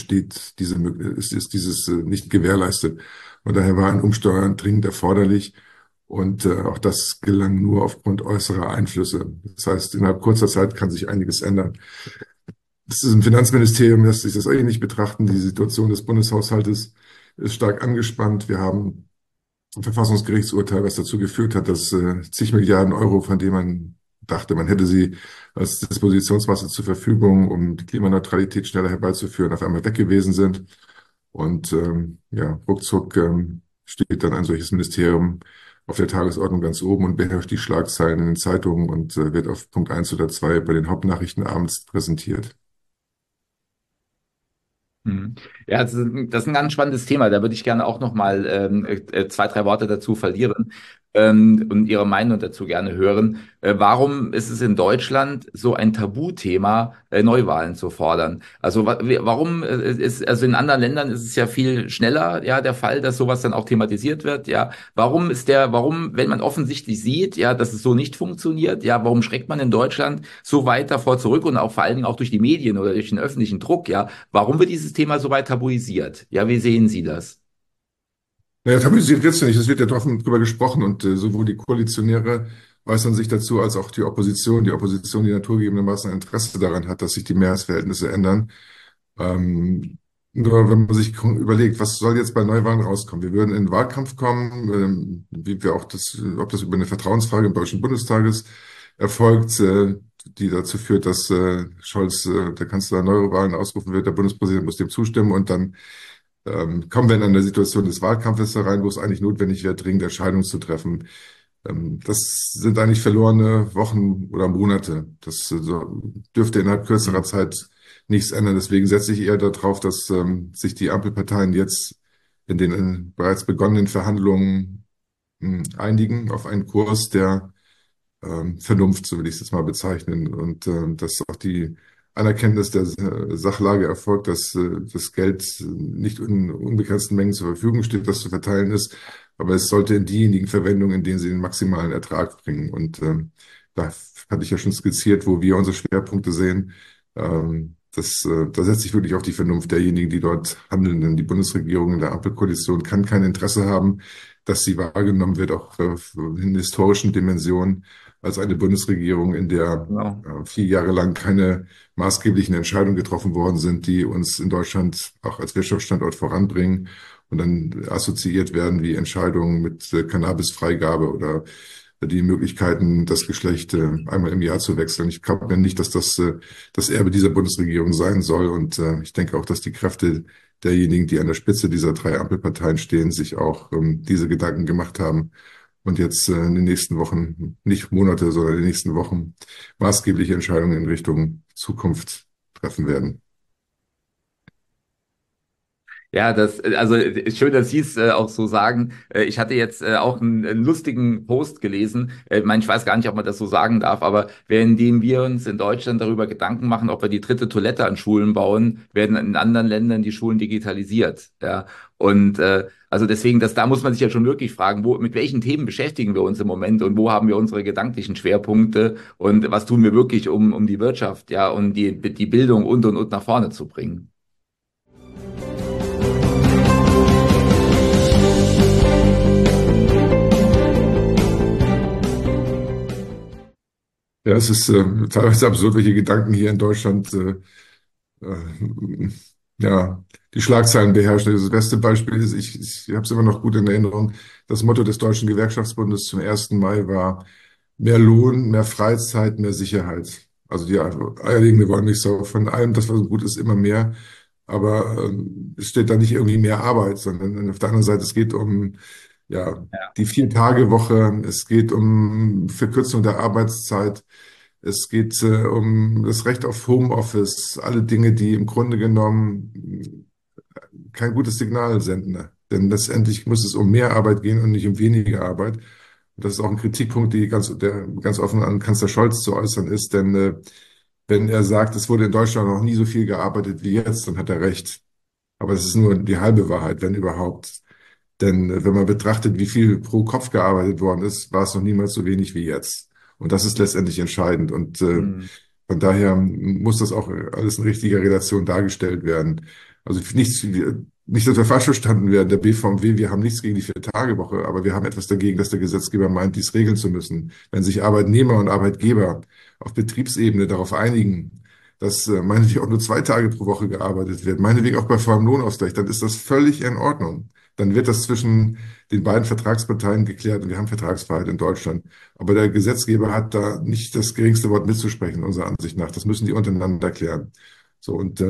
ist dieses nicht gewährleistet. Und daher war ein Umsteuern dringend erforderlich. Und auch das gelang nur aufgrund äußerer Einflüsse. Das heißt, innerhalb kurzer Zeit kann sich einiges ändern. Das ist im Finanzministerium, lässt sich das ähnlich betrachten. Die Situation des Bundeshaushaltes ist stark angespannt. Wir haben ein Verfassungsgerichtsurteil, was dazu geführt hat, dass zig Milliarden Euro, von denen man dachte, man hätte sie als Dispositionsmasse zur Verfügung, um die Klimaneutralität schneller herbeizuführen, auf einmal weg gewesen sind. Und ruckzuck steht dann ein solches Ministerium auf der Tagesordnung ganz oben und beherrscht die Schlagzeilen in den Zeitungen und wird auf Punkt 1 oder 2 bei den Hauptnachrichten abends präsentiert. Ja, das ist ein ganz spannendes Thema. Da würde ich gerne auch noch mal zwei, drei Worte dazu verlieren und Ihre Meinung dazu gerne hören. Warum ist es in Deutschland so ein Tabuthema, Neuwahlen zu fordern? Also warum also in anderen Ländern ist es ja viel schneller, ja, der Fall, dass sowas dann auch thematisiert wird, ja. Warum, wenn man offensichtlich sieht, ja, dass es so nicht funktioniert, ja, warum schreckt man in Deutschland so weit davor zurück und auch vor allen Dingen auch durch die Medien oder durch den öffentlichen Druck, ja? Warum wird dieses Thema so weit tabuisiert? Ja, wie sehen Sie das? Naja, tabuisiert wird's ja nicht. Es wird ja drüber gesprochen und sowohl die Koalitionäre äußern sich dazu, als auch die Opposition. Die Opposition, die naturgegebenermaßen ein Interesse daran hat, dass sich die Mehrheitsverhältnisse ändern. Nur wenn man sich überlegt, was soll jetzt bei Neuwahlen rauskommen? Wir würden in den Wahlkampf kommen, wie wir auch ob das über eine Vertrauensfrage im Deutschen Bundestages erfolgt, die dazu führt, dass Scholz, der Kanzler, Neuwahlen ausrufen wird, der Bundespräsident muss dem zustimmen und dann kommen wir in eine Situation des Wahlkampfes herein, wo es eigentlich notwendig wäre, dringend Entscheidungen zu treffen. Das sind eigentlich verlorene Wochen oder Monate. Das dürfte innerhalb kürzerer Zeit nichts ändern. Deswegen setze ich eher darauf, dass sich die Ampelparteien jetzt in den bereits begonnenen Verhandlungen einigen auf einen Kurs der Vernunft, so will ich es jetzt mal bezeichnen, und dass auch die Anerkenntnis der Sachlage erfolgt, dass das Geld nicht in unbegrenzten Mengen zur Verfügung steht, das zu verteilen ist, aber es sollte in diejenigen Verwendungen, in denen sie den maximalen Ertrag bringen. Und da hatte ich ja schon skizziert, wo wir unsere Schwerpunkte sehen. Da setzt sich wirklich auf die Vernunft derjenigen, die dort handeln. Denn die Bundesregierung in der Ampelkoalition kann kein Interesse haben, dass sie wahrgenommen wird, auch in historischen Dimensionen, als eine Bundesregierung, in der Genau. 4 Jahre lang keine maßgeblichen Entscheidungen getroffen worden sind, die uns in Deutschland auch als Wirtschaftsstandort voranbringen und dann assoziiert werden wie Entscheidungen mit Cannabisfreigabe oder die Möglichkeiten, das Geschlecht einmal im Jahr zu wechseln. Ich glaube mir nicht, dass das das Erbe dieser Bundesregierung sein soll. Und ich denke auch, dass die Kräfte derjenigen, die an der Spitze dieser 3 Ampelparteien stehen, sich auch diese Gedanken gemacht haben und jetzt in den nächsten Wochen, nicht Monate, sondern in den nächsten Wochen maßgebliche Entscheidungen in Richtung Zukunft treffen werden. Ja, also ist schön, dass Sie es auch so sagen. Ich hatte jetzt auch einen lustigen Post gelesen. Ich meine, ich weiß gar nicht, ob man das so sagen darf, aber währenddem wir uns in Deutschland darüber Gedanken machen, ob wir die dritte Toilette an Schulen bauen, werden in anderen Ländern die Schulen digitalisiert. Ja, und also deswegen, da muss man sich ja schon wirklich fragen, mit welchen Themen beschäftigen wir uns im Moment und wo haben wir unsere gedanklichen Schwerpunkte und was tun wir wirklich, um die Wirtschaft, ja, und die Bildung und nach vorne zu bringen. Ja, es ist teilweise absurd, welche Gedanken hier in Deutschland äh, ja, die Schlagzeilen beherrschen. Das beste Beispiel ist, ich habe es immer noch gut in Erinnerung, das Motto des Deutschen Gewerkschaftsbundes zum 1. Mai war mehr Lohn, mehr Freizeit, mehr Sicherheit. Also die eierlegende Wollmilchsau, von allem, das, was gut ist, immer mehr. Aber es steht da nicht irgendwie mehr Arbeit, sondern auf der anderen Seite, es geht um ja, die 4-Tage-Woche, es geht um Verkürzung der Arbeitszeit, es geht um das Recht auf Homeoffice, alle Dinge, die im Grunde genommen kein gutes Signal senden. Ne? Denn letztendlich muss es um mehr Arbeit gehen und nicht um weniger Arbeit. Und das ist auch ein Kritikpunkt, der ganz offen an Kanzler Scholz zu äußern ist. Denn wenn er sagt, es wurde in Deutschland noch nie so viel gearbeitet wie jetzt, dann hat er recht. Aber es ist nur die halbe Wahrheit, wenn überhaupt. Denn wenn man betrachtet, wie viel pro Kopf gearbeitet worden ist, war es noch niemals so wenig wie jetzt. Und das ist letztendlich entscheidend. Und Hm. von daher muss das auch alles in richtiger Relation dargestellt werden. Also nicht, dass wir falsch verstanden werden, der BVMW, wir haben nichts gegen die 4-Tage-Woche, aber wir haben etwas dagegen, dass der Gesetzgeber meint, dies regeln zu müssen. Wenn sich Arbeitnehmer und Arbeitgeber auf Betriebsebene darauf einigen, dass meinetwegen auch nur 2 Tage pro Woche gearbeitet wird, meinetwegen auch bei vollem Lohnausgleich, dann ist das völlig in Ordnung. Dann wird das zwischen den beiden Vertragsparteien geklärt und wir haben Vertragsfreiheit in Deutschland. Aber der Gesetzgeber hat da nicht das geringste Wort mitzusprechen, unserer Ansicht nach. Das müssen die untereinander klären. So, und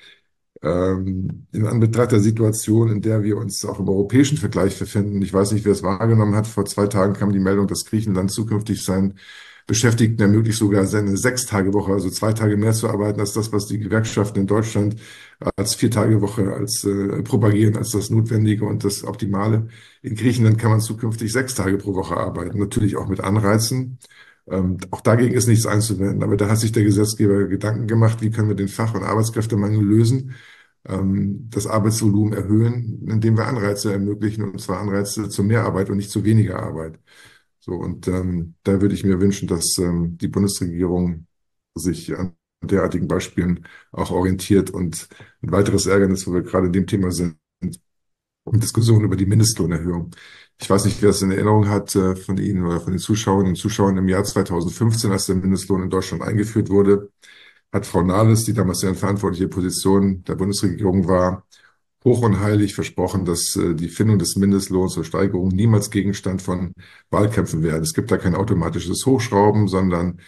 in Anbetracht der Situation, in der wir uns auch im europäischen Vergleich befinden, ich weiß nicht, wer es wahrgenommen hat, vor 2 Tagen kam die Meldung, dass Griechenland zukünftig seinen Beschäftigten ermöglicht, sogar seine 6-Tage-Woche, also 2 Tage mehr zu arbeiten, als das, was die Gewerkschaften in Deutschland als 4-Tage-Woche propagieren, als das Notwendige und das Optimale. In Griechenland kann man zukünftig 6 Tage pro Woche arbeiten, natürlich auch mit Anreizen. Auch dagegen ist nichts einzuwenden, aber da hat sich der Gesetzgeber Gedanken gemacht, wie können wir den Fach- und Arbeitskräftemangel lösen, das Arbeitsvolumen erhöhen, indem wir Anreize ermöglichen, und zwar Anreize zu mehr Arbeit und nicht zu weniger Arbeit. So, und da würde ich mir wünschen, dass die Bundesregierung sich an derartigen Beispielen auch orientiert. Und ein weiteres Ärgernis, wo wir gerade in dem Thema sind, Diskussion über die Mindestlohnerhöhung. Ich weiß nicht, wer es in Erinnerung hat von Ihnen oder von den Zuschauerinnen und Zuschauern. Im Jahr 2015, als der Mindestlohn in Deutschland eingeführt wurde, hat Frau Nahles, die damals ja in verantwortlicher Position der Bundesregierung war, hoch und heilig versprochen, dass die Findung des Mindestlohns zur Steigerung niemals Gegenstand von Wahlkämpfen werden. Es gibt da kein automatisches Hochschrauben, sondern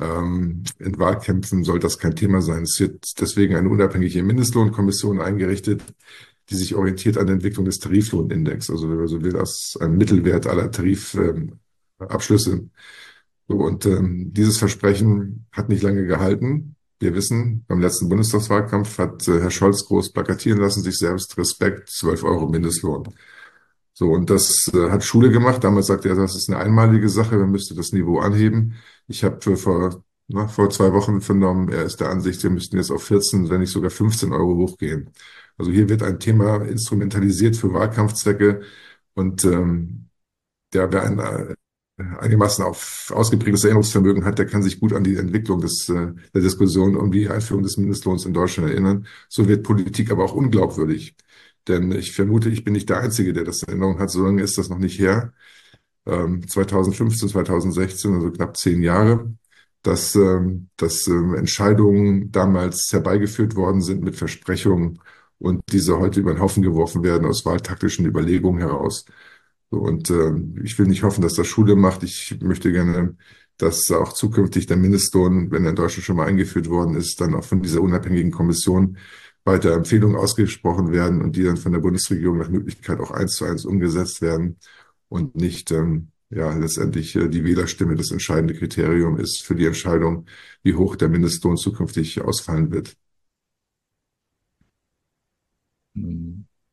in Wahlkämpfen soll das kein Thema sein. Es wird deswegen eine unabhängige Mindestlohnkommission eingerichtet, die sich orientiert an der Entwicklung des Tariflohnindex, also wenn man so will, als ein Mittelwert aller Tarifabschlüsse. So, und dieses Versprechen hat nicht lange gehalten. Wir wissen, beim letzten Bundestagswahlkampf hat Herr Scholz groß plakatieren lassen, sich selbst Respekt, 12 Euro Mindestlohn. So, und das hat Schule gemacht. Damals sagte er, das ist eine einmalige Sache, man müsste das Niveau anheben. Ich habe vor 2 Wochen vernommen, er ist der Ansicht, wir müssten jetzt auf 14, wenn nicht sogar 15 Euro hochgehen. Also hier wird ein Thema instrumentalisiert für Wahlkampfzwecke und wer ein einigermaßen ausgeprägtes Erinnerungsvermögen hat, der kann sich gut an die Entwicklung der Diskussion um die Einführung des Mindestlohns in Deutschland erinnern. So wird Politik aber auch unglaubwürdig. Denn ich vermute, ich bin nicht der Einzige, der das in Erinnerung hat. So lange ist das noch nicht her. 2015, 2016, also knapp 10 Jahre, dass Entscheidungen damals herbeigeführt worden sind mit Versprechungen und diese heute über den Haufen geworfen werden aus wahltaktischen Überlegungen heraus. So, und ich will nicht hoffen, dass das Schule macht. Ich möchte gerne, dass auch zukünftig der Mindestlohn, wenn er in Deutschland schon mal eingeführt worden ist, dann auch von dieser unabhängigen Kommission weiter Empfehlungen ausgesprochen werden und die dann von der Bundesregierung nach Möglichkeit auch 1:1 umgesetzt werden und nicht letztendlich die Wählerstimme das entscheidende Kriterium ist für die Entscheidung, wie hoch der Mindestlohn zukünftig ausfallen wird. Hm.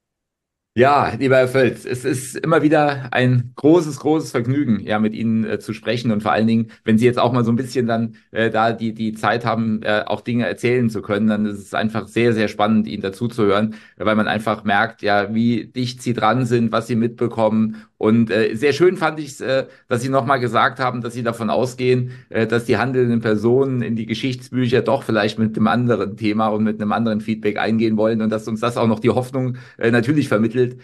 Ja, lieber Herr Völz, es ist immer wieder ein großes, großes Vergnügen, ja, mit Ihnen zu sprechen und vor allen Dingen, wenn Sie jetzt auch mal so ein bisschen dann da die Zeit haben, auch Dinge erzählen zu können, dann ist es einfach sehr, sehr spannend, Ihnen dazu zu hören, weil man einfach merkt, ja, wie dicht Sie dran sind, was Sie mitbekommen. Und sehr schön fand ich es, dass Sie nochmal gesagt haben, dass Sie davon ausgehen, dass die handelnden Personen in die Geschichtsbücher doch vielleicht mit einem anderen Thema und mit einem anderen Feedback eingehen wollen und dass uns das auch noch die Hoffnung natürlich vermittelt,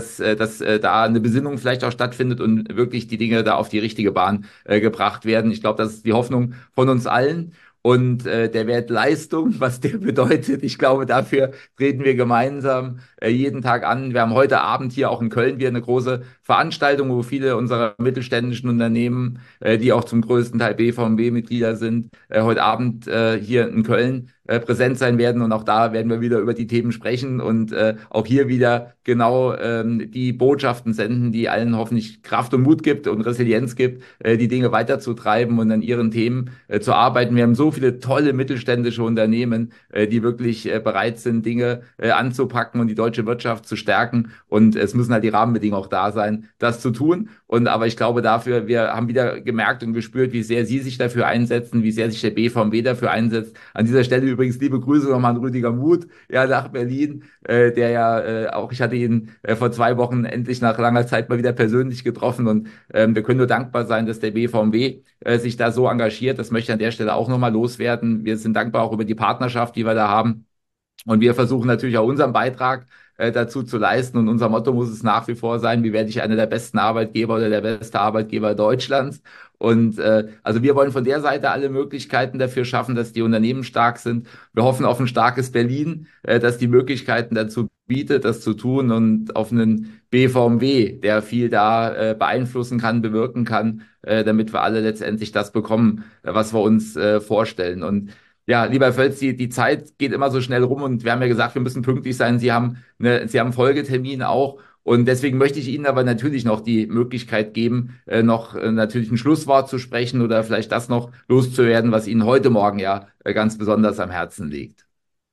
dass da eine Besinnung vielleicht auch stattfindet und wirklich die Dinge da auf die richtige Bahn gebracht werden. Ich glaube, das ist die Hoffnung von uns allen. Und der Wert Leistung, was der bedeutet, ich glaube, dafür treten wir gemeinsam jeden Tag an. Wir haben heute Abend hier auch in Köln wieder eine große Veranstaltung, wo viele unserer mittelständischen Unternehmen, die auch zum größten Teil BVMW-Mitglieder sind, heute Abend hier in Köln präsent sein werden. Und auch da werden wir wieder über die Themen sprechen und auch hier wieder genau die Botschaften senden, die allen hoffentlich Kraft und Mut gibt und Resilienz gibt, die Dinge weiterzutreiben und an ihren Themen zu arbeiten. Wir haben so viele tolle mittelständische Unternehmen, die wirklich bereit sind, Dinge anzupacken und die deutsche Wirtschaft zu stärken. Und es müssen halt die Rahmenbedingungen auch da sein, das zu tun. Und aber ich glaube dafür, wir haben wieder gemerkt und gespürt, wie sehr Sie sich dafür einsetzen, wie sehr sich der BVMW dafür einsetzt. An dieser Stelle übrigens liebe Grüße nochmal an Rüdiger Muth, ja, nach Berlin, der ja auch, ich hatte ihn vor 2 Wochen endlich nach langer Zeit mal wieder persönlich getroffen und wir können nur dankbar sein, dass der BVMW sich da so engagiert. Das möchte ich an der Stelle auch nochmal loswerden. Wir sind dankbar auch über die Partnerschaft, die wir da haben. Und wir versuchen natürlich auch unseren Beitrag dazu zu leisten. Und unser Motto muss es nach wie vor sein, wie werde ich einer der besten Arbeitgeber oder der beste Arbeitgeber Deutschlands. Und also wir wollen von der Seite alle Möglichkeiten dafür schaffen, dass die Unternehmen stark sind. Wir hoffen auf ein starkes Berlin, das die Möglichkeiten dazu bietet, das zu tun und auf einen BVMW, der viel da beeinflussen kann, bewirken kann, damit wir alle letztendlich das bekommen, was wir uns vorstellen. Und ja, lieber Herr Völz, die Zeit geht immer so schnell rum und wir haben ja gesagt, wir müssen pünktlich sein. Sie haben Folgetermine auch. Und deswegen möchte ich Ihnen aber natürlich noch die Möglichkeit geben, noch natürlich ein Schlusswort zu sprechen oder vielleicht das noch loszuwerden, was Ihnen heute Morgen ja ganz besonders am Herzen liegt.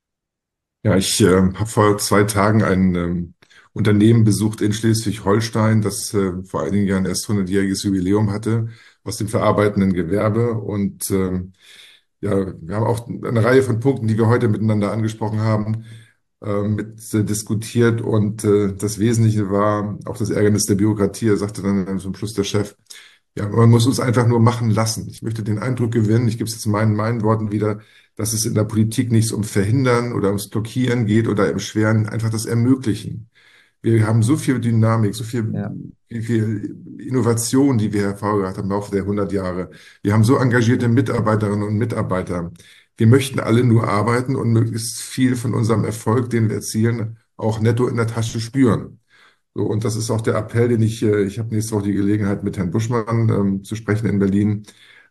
Ja, ich habe vor 2 Tagen ein Unternehmen besucht in Schleswig-Holstein, das vor einigen Jahren erst 100-jähriges Jubiläum hatte, aus dem verarbeitenden Gewerbe. Und ja, wir haben auch eine Reihe von Punkten, die wir heute miteinander angesprochen haben, diskutiert. Und das Wesentliche war auch das Ärgernis der Bürokratie. Er sagte dann zum Schluss der Chef, ja, man muss uns einfach nur machen lassen. Ich möchte den Eindruck gewinnen, ich gebe es jetzt meinen Worten wieder, dass es in der Politik nichts um Verhindern oder ums Blockieren geht oder im Schweren, einfach das Ermöglichen. Wir haben so viel Dynamik, Ja. viel Innovation, die wir hervorgebracht haben im Laufe der 100 Jahre. Wir haben so engagierte Mitarbeiterinnen und Mitarbeiter. Wir möchten alle nur arbeiten und möglichst viel von unserem Erfolg, den wir erzielen, auch netto in der Tasche spüren. So, und das ist auch der Appell, den ich habe nächste Woche die Gelegenheit, mit Herrn Buschmann zu sprechen in Berlin,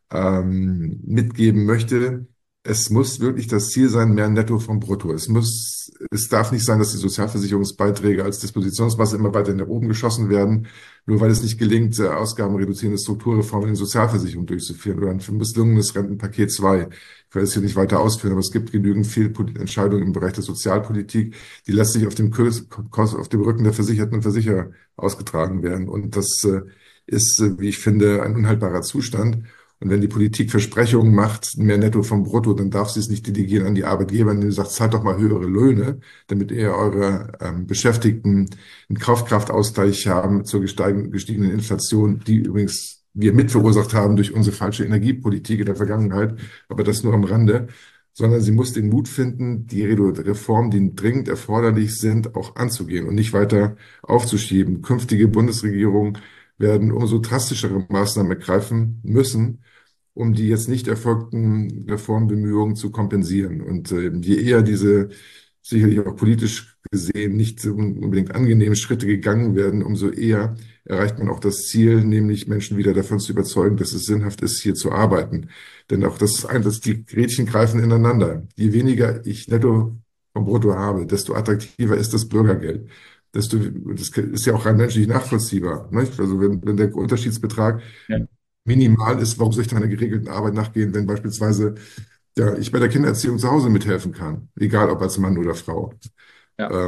mitgeben möchte. Es muss wirklich das Ziel sein, mehr Netto vom Brutto. Es darf nicht sein, dass die Sozialversicherungsbeiträge als Dispositionsmasse immer weiter nach oben geschossen werden, nur weil es nicht gelingt, ausgabenreduzierende Strukturreformen in den Sozialversicherungen durchzuführen oder ein misslungenes Rentenpaket 2. Ich will es hier nicht weiter ausführen, aber es gibt genügend Fehlentscheidungen im Bereich der Sozialpolitik, die letztlich auf auf dem Rücken der Versicherten und Versicherer ausgetragen werden. Und das ist, wie ich finde, ein unhaltbarer Zustand. Und wenn die Politik Versprechungen macht, mehr Netto vom Brutto, dann darf sie es nicht delegieren an die Arbeitgeber, indem sie sagt, zahlt doch mal höhere Löhne, damit ihr eure Beschäftigten einen Kaufkraftausgleich haben zur gestiegenen Inflation, die übrigens wir mit verursacht haben durch unsere falsche Energiepolitik in der Vergangenheit, aber das nur am Rande, sondern sie muss den Mut finden, die Reformen, die dringend erforderlich sind, auch anzugehen und nicht weiter aufzuschieben. Künftige Bundesregierungen werden umso drastischere Maßnahmen ergreifen müssen, um die jetzt nicht erfolgten Reformbemühungen zu kompensieren. Und je eher diese sicherlich auch politisch gesehen nicht so unbedingt angenehmen Schritte gegangen werden, umso eher erreicht man auch das Ziel, nämlich Menschen wieder davon zu überzeugen, dass es sinnhaft ist, hier zu arbeiten. Denn auch die Rädchen greifen ineinander. Je weniger ich netto vom Brutto habe, desto attraktiver ist das Bürgergeld. Das ist ja auch rein menschlich nachvollziehbar. Nicht? Also wenn der Unterschiedsbetrag Ja. minimal ist, warum soll ich da einer geregelten Arbeit nachgehen, wenn beispielsweise ja, ich bei der Kindererziehung zu Hause mithelfen kann, egal ob als Mann oder Frau. Ja.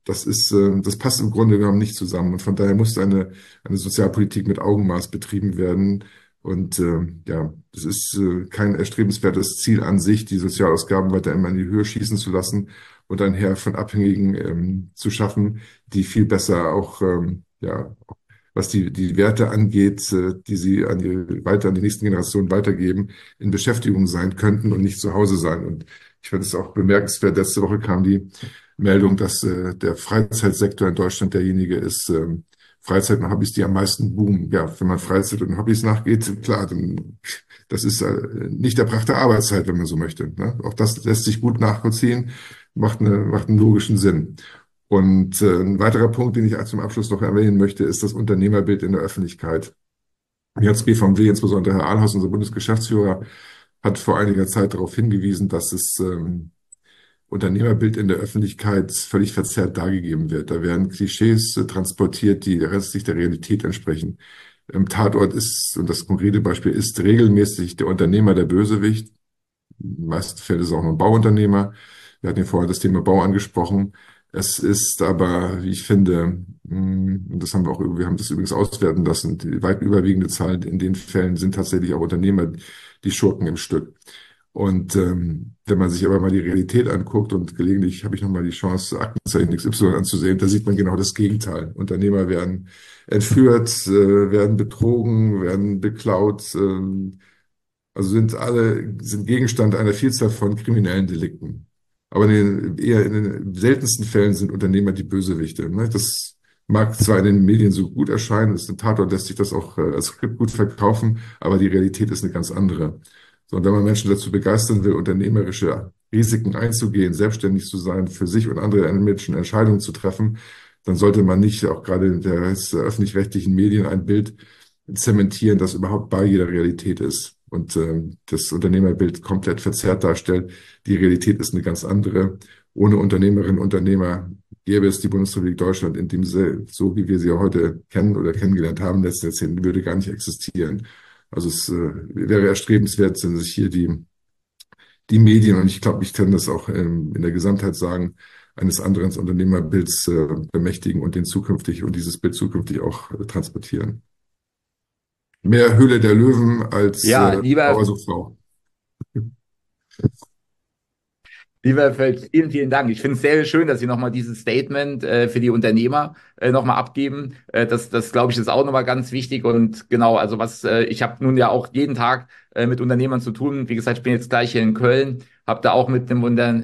Das passt im Grunde genommen nicht zusammen. Und von daher muss eine Sozialpolitik mit Augenmaß betrieben werden. Und ja, es ist kein erstrebenswertes Ziel an sich, die Sozialausgaben weiter immer in die Höhe schießen zu lassen und ein Heer von Abhängigen zu schaffen, die viel besser auch ja, was die Werte angeht, die sie an die nächsten Generationen weitergeben, in Beschäftigung sein könnten und nicht zu Hause sein. Und ich fand es auch bemerkenswert, letzte Woche kam die Meldung, dass der Freizeitsektor in Deutschland derjenige ist, Freizeit und Hobbys, die am meisten boomen. Ja, wenn man Freizeit und Hobbys nachgeht, klar, dann, das ist nicht der Pracht der Arbeitszeit, wenn man so möchte. Ne? Auch das lässt sich gut nachvollziehen, macht einen logischen Sinn. Und ein weiterer Punkt, den ich zum Abschluss noch erwähnen möchte, ist das Unternehmerbild in der Öffentlichkeit. Jetzt BVMW, insbesondere Herr Ahlhaus, unser Bundesgeschäftsführer, hat vor einiger Zeit darauf hingewiesen, dass es Unternehmerbild in der Öffentlichkeit völlig verzerrt dargegeben wird. Da werden Klischees transportiert, die letztlich der Realität entsprechen. Im Tatort ist, und das konkrete Beispiel ist regelmäßig der Unternehmer der Bösewicht. In den meisten Fällen ist es auch nur ein Bauunternehmer. Wir hatten ja vorher das Thema Bau angesprochen. Es ist aber, wie ich finde, und das haben wir haben das übrigens auswerten lassen, die weit überwiegende Zahl in den Fällen sind tatsächlich auch Unternehmer die Schurken im Stück. Und wenn man sich aber mal die Realität anguckt und gelegentlich habe ich nochmal die Chance, Aktenzeichen XY anzusehen, da sieht man genau das Gegenteil. Unternehmer werden entführt, werden betrogen, werden beklaut, also sind Gegenstand einer Vielzahl von kriminellen Delikten. Aber eher in den seltensten Fällen sind Unternehmer die Bösewichte. Ne? Das mag zwar in den Medien so gut erscheinen, ist ein Tatort, lässt sich das auch als Skript gut verkaufen, aber die Realität ist eine ganz andere. So, und wenn man Menschen dazu begeistern will, unternehmerische Risiken einzugehen, selbstständig zu sein, für sich und andere Menschen Entscheidungen zu treffen, dann sollte man nicht auch gerade in der öffentlich-rechtlichen Medien ein Bild zementieren, das überhaupt bei jeder Realität ist und das Unternehmerbild komplett verzerrt darstellt. Die Realität ist eine ganz andere. Ohne Unternehmerinnen und Unternehmer gäbe es die Bundesrepublik Deutschland, in dem sie, so wie wir sie heute kennen oder kennengelernt haben, in den letzten Jahrzehnten, würde gar nicht existieren. Also es wäre erstrebenswert, wenn sich hier die Medien, und ich glaube, ich kann das auch in der Gesamtheit sagen, eines anderen Unternehmerbilds bemächtigen und dieses Bild zukünftig auch transportieren. Mehr Höhle der Löwen als Ja, lieber, Bauer sucht Frau. Lieber Herr Völz, vielen, vielen Dank. Ich finde es sehr schön, dass Sie nochmal dieses Statement für die Unternehmer nochmal abgeben. Das glaube ich, ist auch nochmal ganz wichtig. Und genau, also ich habe nun ja auch jeden Tag mit Unternehmern zu tun. Wie gesagt, ich bin jetzt gleich hier in Köln, habe da auch mit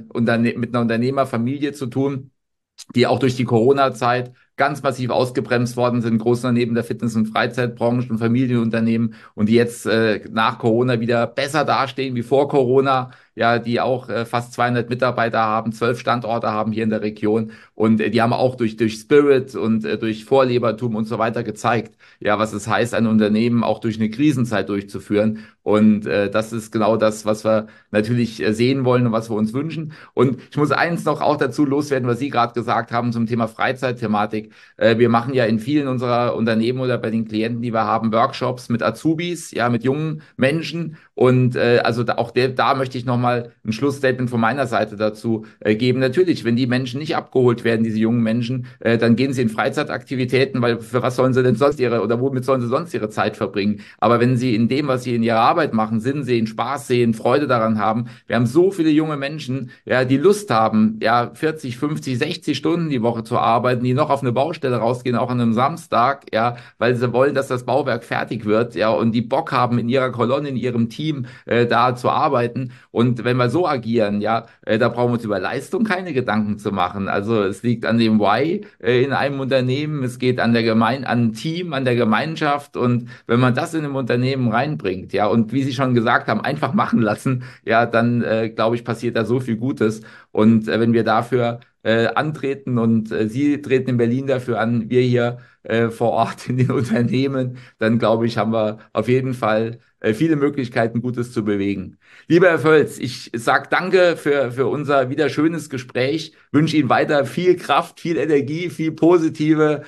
mit einer Unternehmerfamilie zu tun, die auch durch die Corona-Zeit ganz massiv ausgebremst worden sind, Großunternehmen der Fitness- und Freizeitbranche und Familienunternehmen und die jetzt nach Corona wieder besser dastehen wie vor Corona, ja, die auch fast 200 Mitarbeiter haben, 12 Standorte haben hier in der Region und die haben auch durch Spirit und durch Vorlebertum und so weiter gezeigt, ja, was es heißt, ein Unternehmen auch durch eine Krisenzeit durchzuführen und das ist genau das, was wir natürlich sehen wollen und was wir uns wünschen. Und ich muss eins noch auch dazu loswerden, was Sie gerade gesagt haben zum Thema Freizeitthematik. Wir machen ja in vielen unserer Unternehmen oder bei den Klienten, die wir haben, Workshops mit Azubis, ja, mit jungen Menschen. Und also da möchte ich nochmal ein Schlussstatement von meiner Seite dazu geben. Natürlich, wenn die Menschen nicht abgeholt werden, diese jungen Menschen, dann gehen sie in Freizeitaktivitäten, weil für was sollen sie denn sonst womit sollen sie sonst ihre Zeit verbringen? Aber wenn sie in dem, was sie in ihrer Arbeit machen, Sinn sehen, Spaß sehen, Freude daran haben, wir haben so viele junge Menschen, ja, die Lust haben, ja, 40, 50, 60 Stunden die Woche zu arbeiten, die noch auf eine Baustelle rausgehen, auch an einem Samstag, ja, weil sie wollen, dass das Bauwerk fertig wird, ja, und die Bock haben, in ihrer Kolonne, in ihrem Team da zu arbeiten. Und wenn wir so agieren, ja, da brauchen wir uns über Leistung keine Gedanken zu machen. Also es liegt an dem Why in einem Unternehmen, es geht an an Team, an der Gemeinschaft. Und wenn man das in einem Unternehmen reinbringt, ja, und wie Sie schon gesagt haben, einfach machen lassen, ja, dann glaube ich, passiert da so viel Gutes. Und wenn wir dafür antreten und Sie treten in Berlin dafür an, wir hier vor Ort in den Unternehmen, dann glaube ich, haben wir auf jeden Fall viele Möglichkeiten, Gutes zu bewegen. Lieber Herr Völz, ich sage danke für unser wieder schönes Gespräch, wünsche Ihnen weiter viel Kraft, viel Energie, viel positive,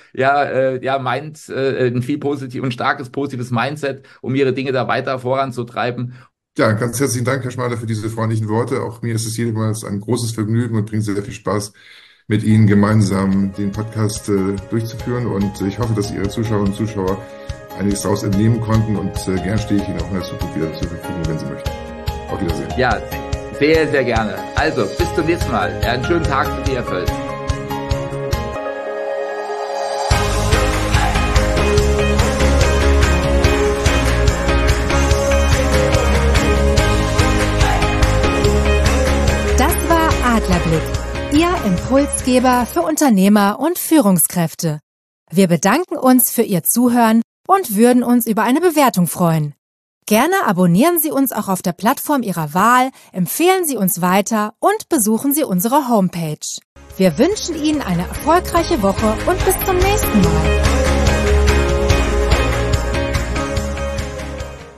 ein viel positiv und starkes positives Mindset, um Ihre Dinge da weiter voranzutreiben. Ja, ganz herzlichen Dank, Herr Schmaler, für diese freundlichen Worte. Auch mir ist es jedenfalls ein großes Vergnügen und bringt sehr viel Spaß, mit Ihnen gemeinsam den Podcast durchzuführen. Und ich hoffe, dass Ihre Zuschauerinnen und Zuschauer einiges daraus entnehmen konnten. Und gern stehe ich Ihnen auch in der Zukunft wieder zur Verfügung, wenn Sie möchten. Auf Wiedersehen. Ja, sehr, sehr gerne. Also, bis zum nächsten Mal. Ja, einen schönen Tag für Sie, Herr Völz. Das war Adlerblick, Ihr Impulsgeber für Unternehmer und Führungskräfte. Wir bedanken uns für Ihr Zuhören und würden uns über eine Bewertung freuen. Gerne abonnieren Sie uns auch auf der Plattform Ihrer Wahl, empfehlen Sie uns weiter und besuchen Sie unsere Homepage. Wir wünschen Ihnen eine erfolgreiche Woche und bis zum nächsten Mal.